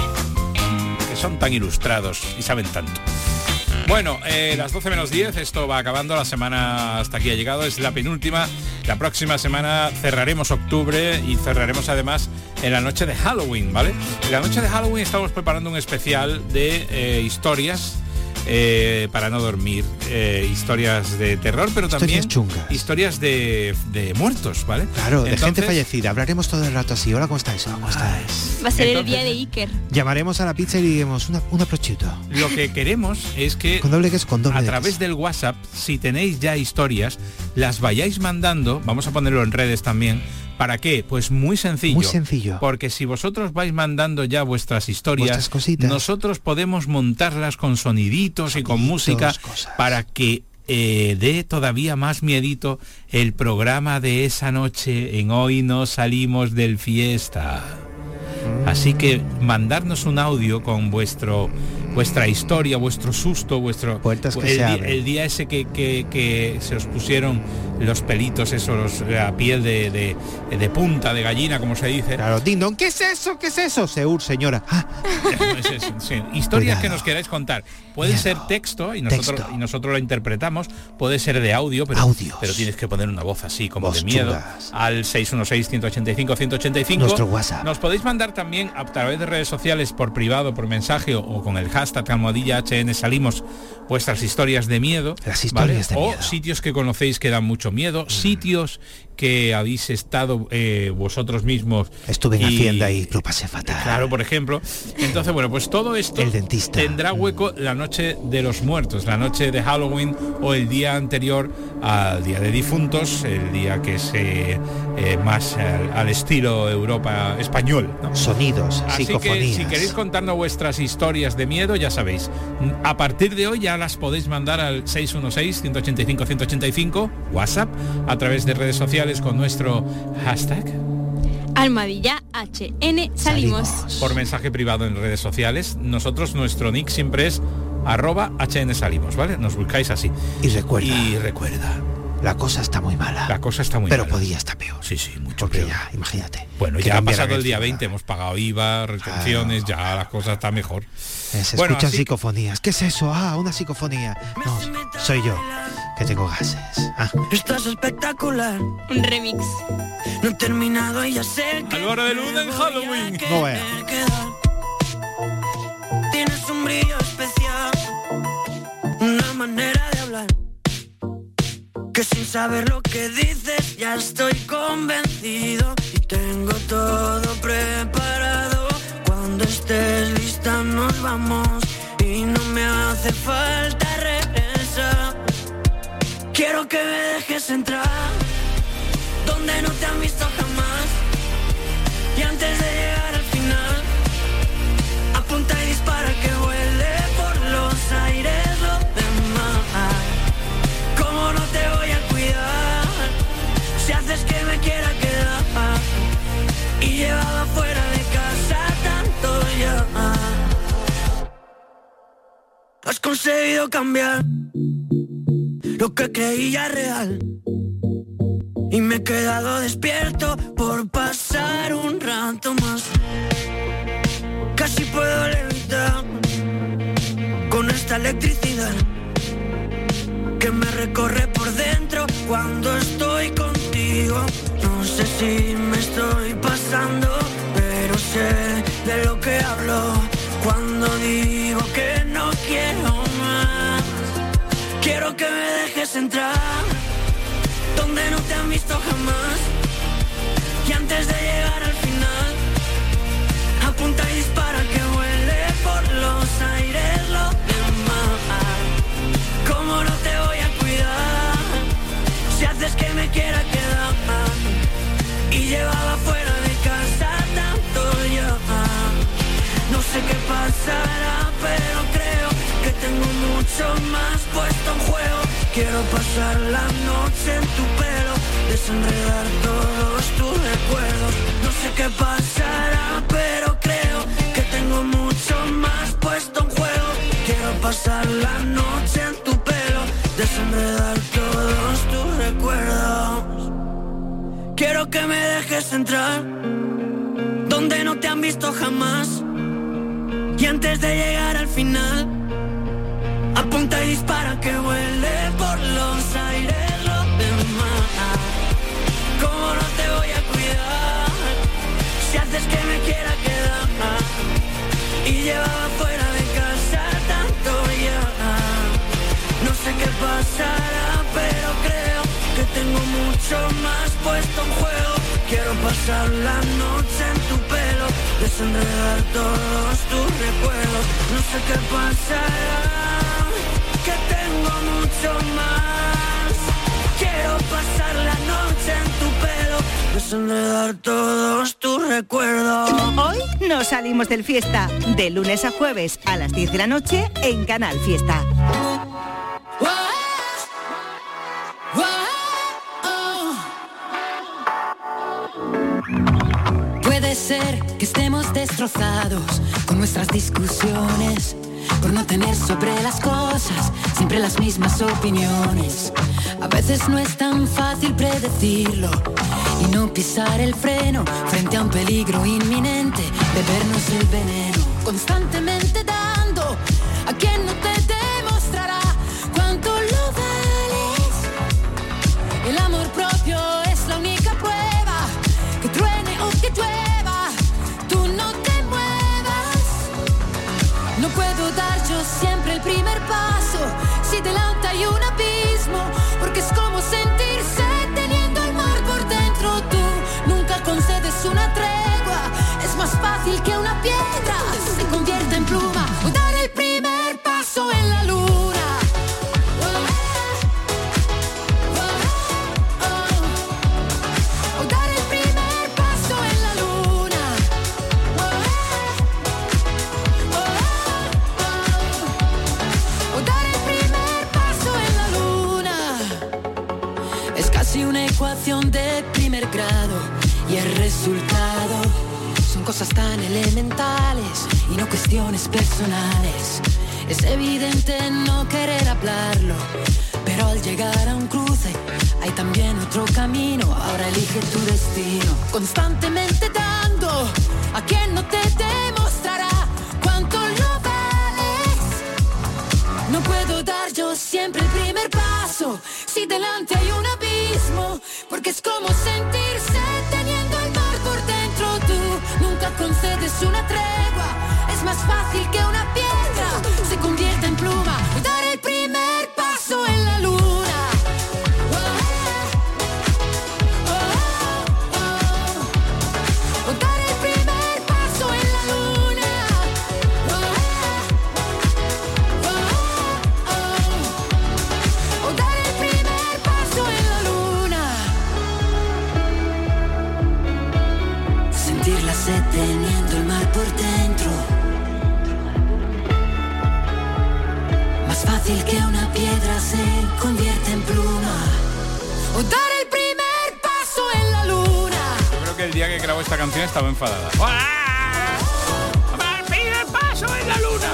que son tan ilustrados y saben tanto. Bueno, las 12 menos 10, esto va acabando, la semana hasta aquí ha llegado, es la penúltima. La próxima semana cerraremos octubre y cerraremos además en la noche de Halloween, ¿vale? En la noche de Halloween estamos preparando un especial de historias para no dormir, historias de terror, pero también Historias chungas. historias de muertos, ¿vale? Claro, de gente Entonces, fallecida. Hablaremos todo el rato así. Hola, ¿cómo estáis? Hola, ¿cómo estáis? Va a ser el Entonces- día de Iker. Llamaremos a la pizza y diremos un prosciutto. Lo que queremos es que Con doble queso, con doble a de través queso. del WhatsApp, si tenéis ya historias, las vayáis mandando, vamos a ponerlo en redes también. ¿Para qué? Pues muy sencillo. Muy sencillo. Porque si vosotros vais mandando ya vuestras historias, Vuestras cositas. nosotros podemos montarlas con soniditos y con Soniditos, música cosas. para que dé todavía más miedito el programa de esa noche en Hoy no salimos del fiesta. Así que mandarnos un audio con vuestra historia, vuestro susto, Puertas que el, se abren. el día ese que se os pusieron los pelitos, la piel de punta, de gallina, como se dice. Claro, ding dong, ¿qué es eso? ¿Qué es eso? Seur, señora. Ah, No es eso, sí. Historias Cuidado. que nos queráis contar. Puede Miedo. ser texto y nosotros, Texto. y nosotros lo interpretamos, puede ser de audio, Audios. pero tienes que poner una voz así, como Voz de miedo, chungas. al 616-185-185. Nuestro WhatsApp. Nos podéis mandar también a través de redes sociales, por privado, por mensaje o con el hashtag #HN salimos, vuestras historias de miedo. Las historias de O miedo. sitios que conocéis que dan mucho miedo, sitios que habéis estado vosotros mismos. Estuve en y- Hacienda y lo pasé fatal. Claro, por ejemplo. Entonces, bueno, pues todo esto El dentista. tendrá hueco la noche de los muertos, la noche de Halloween o el día anterior al día de difuntos, el día que se más al estilo Europa español, ¿no? Sonidos, Así que psicofonías. si queréis contarnos vuestras historias de miedo, ya sabéis, a partir de hoy ya las podéis mandar al 616-185-185 WhatsApp, a través de redes sociales con nuestro hashtag, Almadilla HN salimos. por mensaje privado en redes sociales. Nosotros, nuestro nick siempre es @HN salimos, ¿vale? Nos buscáis así. Y recuerda, Y recuerda, la cosa está muy mala. la cosa está muy pero mala. podía estar peor. Sí, mucho Porque peor. ya, imagínate. Bueno, que ya ha cambiaran pasado el día ciudad. 20, hemos pagado IVA, retenciones, ya la cosa está mejor. Se Bueno, escuchan así- psicofonías. ¿Qué es eso? Ah, una psicofonía. No, soy yo, que tengo gases. Ah. Estás espectacular, Un remix. no he terminado y ya sé que Álvaro de Luna en me Halloween. voy a No vea. quedar. Tienes un brillo especial, una manera de hablar, que sin saber lo que dices ya estoy convencido y tengo todo preparado. Cuando estés lista nos vamos y no me hace falta regresar. Quiero que me dejes entrar donde no te han visto jamás, y antes de llegar al final apunta y dispara que vuele por los aires lo demás. ¿Cómo no te voy a cuidar Si haces que me quiera quedar y llevaba fuera de casa tanto ya. Has conseguido cambiar lo que creía real y me he quedado despierto por pasar un rato más. Casi puedo levitar con esta electricidad que me recorre por dentro cuando estoy contigo. No sé si me estoy pasando, pero sé de lo que hablo cuando digo que no quiero más. Quiero que me dejes entrar donde no te han visto jamás, y antes de llegar al final, apunta y dispara que vuele por los aires lo demás. ¿Cómo no te voy a cuidar si haces que me quiera quedar y llevaba fuera de casa tanto ya? No sé qué pasará, pero creo que tengo mucho más puesto en juego. Quiero pasar la noche en tu pelo, desenredar todos tus recuerdos. No sé qué pasará, pero creo que tengo mucho más puesto en juego. Quiero pasar la noche en tu pelo, desenredar todos tus recuerdos. Quiero que me dejes entrar donde no te han visto jamás, y antes de llegar al final, apunta y dispara que vuele por los aires lo demás. ¿Cómo no te voy a cuidar si haces que me quiera quedar y llevaba fuera de casa tanto ya? No sé qué pasará, pero creo que tengo mucho más puesto en juego. Quiero pasar la noche en tu pelo, desenredar todos tus recuerdos. No sé qué pasará, que tengo mucho más. Quiero pasar la noche en tu pelo, desenredar todos tus recuerdos. Hoy nos salimos del Fiesta, de lunes a jueves a las 10 de la noche en Canal Fiesta. Puede ser que estemos destrozados con nuestras discusiones, por no tener sobre las cosas siempre las mismas opiniones. A veces no es tan fácil predecirlo y no pisar el freno frente a un peligro inminente, bebernos el veneno, constantemente dando a quien no te demostrará cuánto lo vales. El amor propio es la única prueba, que truene o que llueva, tú no te muevas. No puedo dar yo siempre el primer paso si delante hay un abismo, porque es como sentirse teniendo el mar por dentro. Tú nunca concedes una tregua, es más fácil que una piedra se convierta en pluma o dar el primer paso en la luna. O dar el primer paso en la luna. O dar el primer paso en la luna. Es casi una ecuación de primer grado y el resultado son cosas tan elementales y no cuestiones personales. Es evidente no querer hablarlo, pero al llegar a un cruce hay también otro camino. Ahora elige tu destino, constantemente dando a quien no te demostrará cuánto lo vales. No puedo dar yo siempre el primer paso si delante hay un abismo, porque es como sentirse teniendo el mar por dentro. Tú nunca concedes una tregua, es más fácil que una piedra se convierta en pluma o dar el primer paso en la luna. O dar el primer paso en la luna. O dar el primer paso en la luna. Sentir la sed teniendo el mar por dentro. Más fácil que grabó esta canción estaba enfadada. ¡El primer paso en la luna!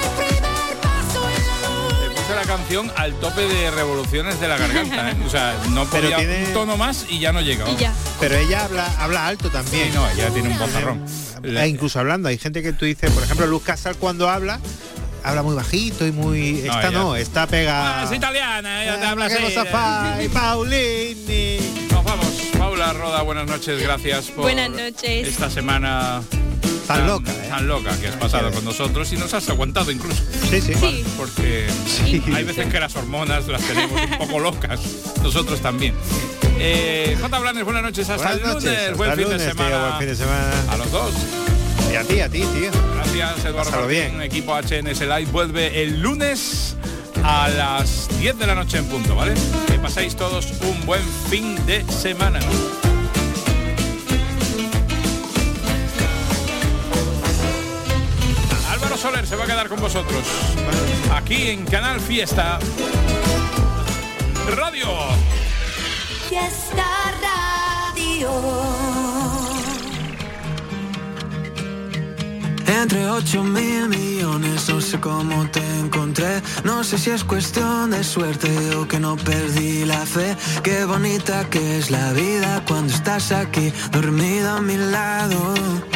Le puse la canción al tope de revoluciones de la garganta, ¿eh? O sea, no podía un tono más y ya no llega. Pero ella habla alto también. Sí, no, ella tiene un vozarrón. Incluso hablando, hay gente que tú dices, por ejemplo, Luz Casal cuando habla muy bajito y muy... Está pegada. Es italiana, ella te habla así. Paulini. Nos vamos. Paula Roda, buenas noches, gracias por buenas noches. Esta semana tan loca, tan loca que has pasado con nosotros y nos has aguantado incluso. Sí. Porque hay veces que las hormonas las tenemos un poco locas, nosotros también. J. Blanes, buenas noches, hasta el lunes. Buen fin de semana. Buen fin de semana. A los dos. Y a ti, tío. Gracias, Eduardo Martín. Equipo HNS Live vuelve el lunes a las 10 de la noche en punto, ¿vale? Que paséis todos un buen fin de semana. Álvaro Soler se va a quedar con vosotros aquí en Canal Fiesta Radio. Fiesta Radio. Entre 8.000 millones, no sé cómo te encontré. No sé si es cuestión de suerte o que no perdí la fe. Qué bonita que es la vida cuando estás aquí, dormida a mi lado.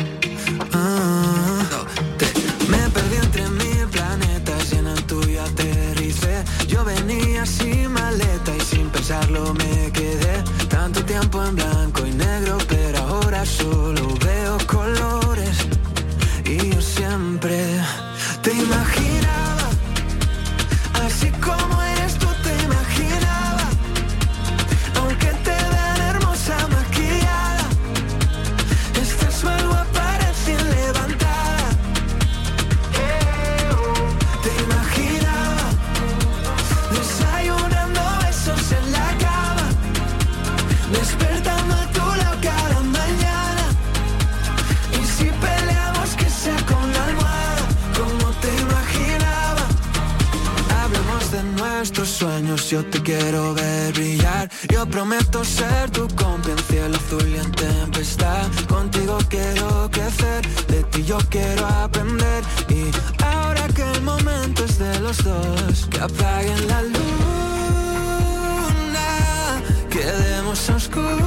Me perdí entre 1000 planetas y en el tuyo aterricé. Yo venía sin maleta y sin pensarlo me quedé. Tanto tiempo en blanco y negro, pero ahora solo veo colores. Y yo siempre te imaginaba, así como eres tú te imaginaba. Aunque te vean hermosa maquillada, estás mal guapa recién levantada. Te imaginaba desayunando besos en la cama, despertando a tu lado cada mañana. Y si peleamos que sea con la almohada, como te imaginaba. Hablemos de nuestros sueños, yo te quiero ver brillar. Yo prometo ser tu compa en cielo azul y en tempestad. Contigo quiero crecer, de ti yo quiero aprender. Y ahora que el momento es de los dos, que apaguen la luna, quedemos a oscuras.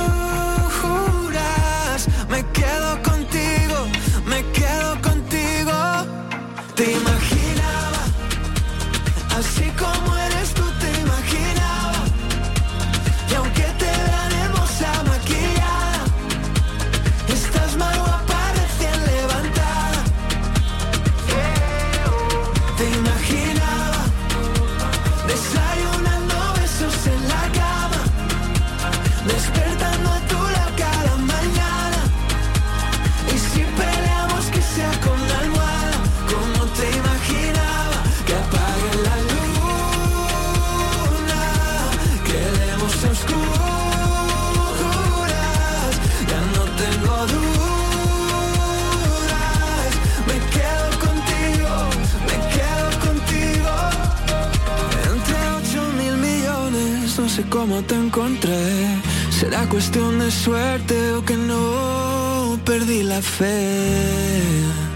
Me quedo contigo, me quedo contigo. Te imaginaba, así como eres tú te imaginaba. Y aunque te vean hermosa maquillada, estás más guapa recién levantada. Te imaginaba desayunando besos en la cama, despertando a tu lado cada mañana. Y si peleamos que sea con la almohada, como te imaginaba. Que apague la luna, quedemos a oscuras. Ya no tengo dudas, me quedo contigo, me quedo contigo. Entre 8.000 millones, no sé cómo te encontré. Será cuestión de suerte o que no perdí la fe.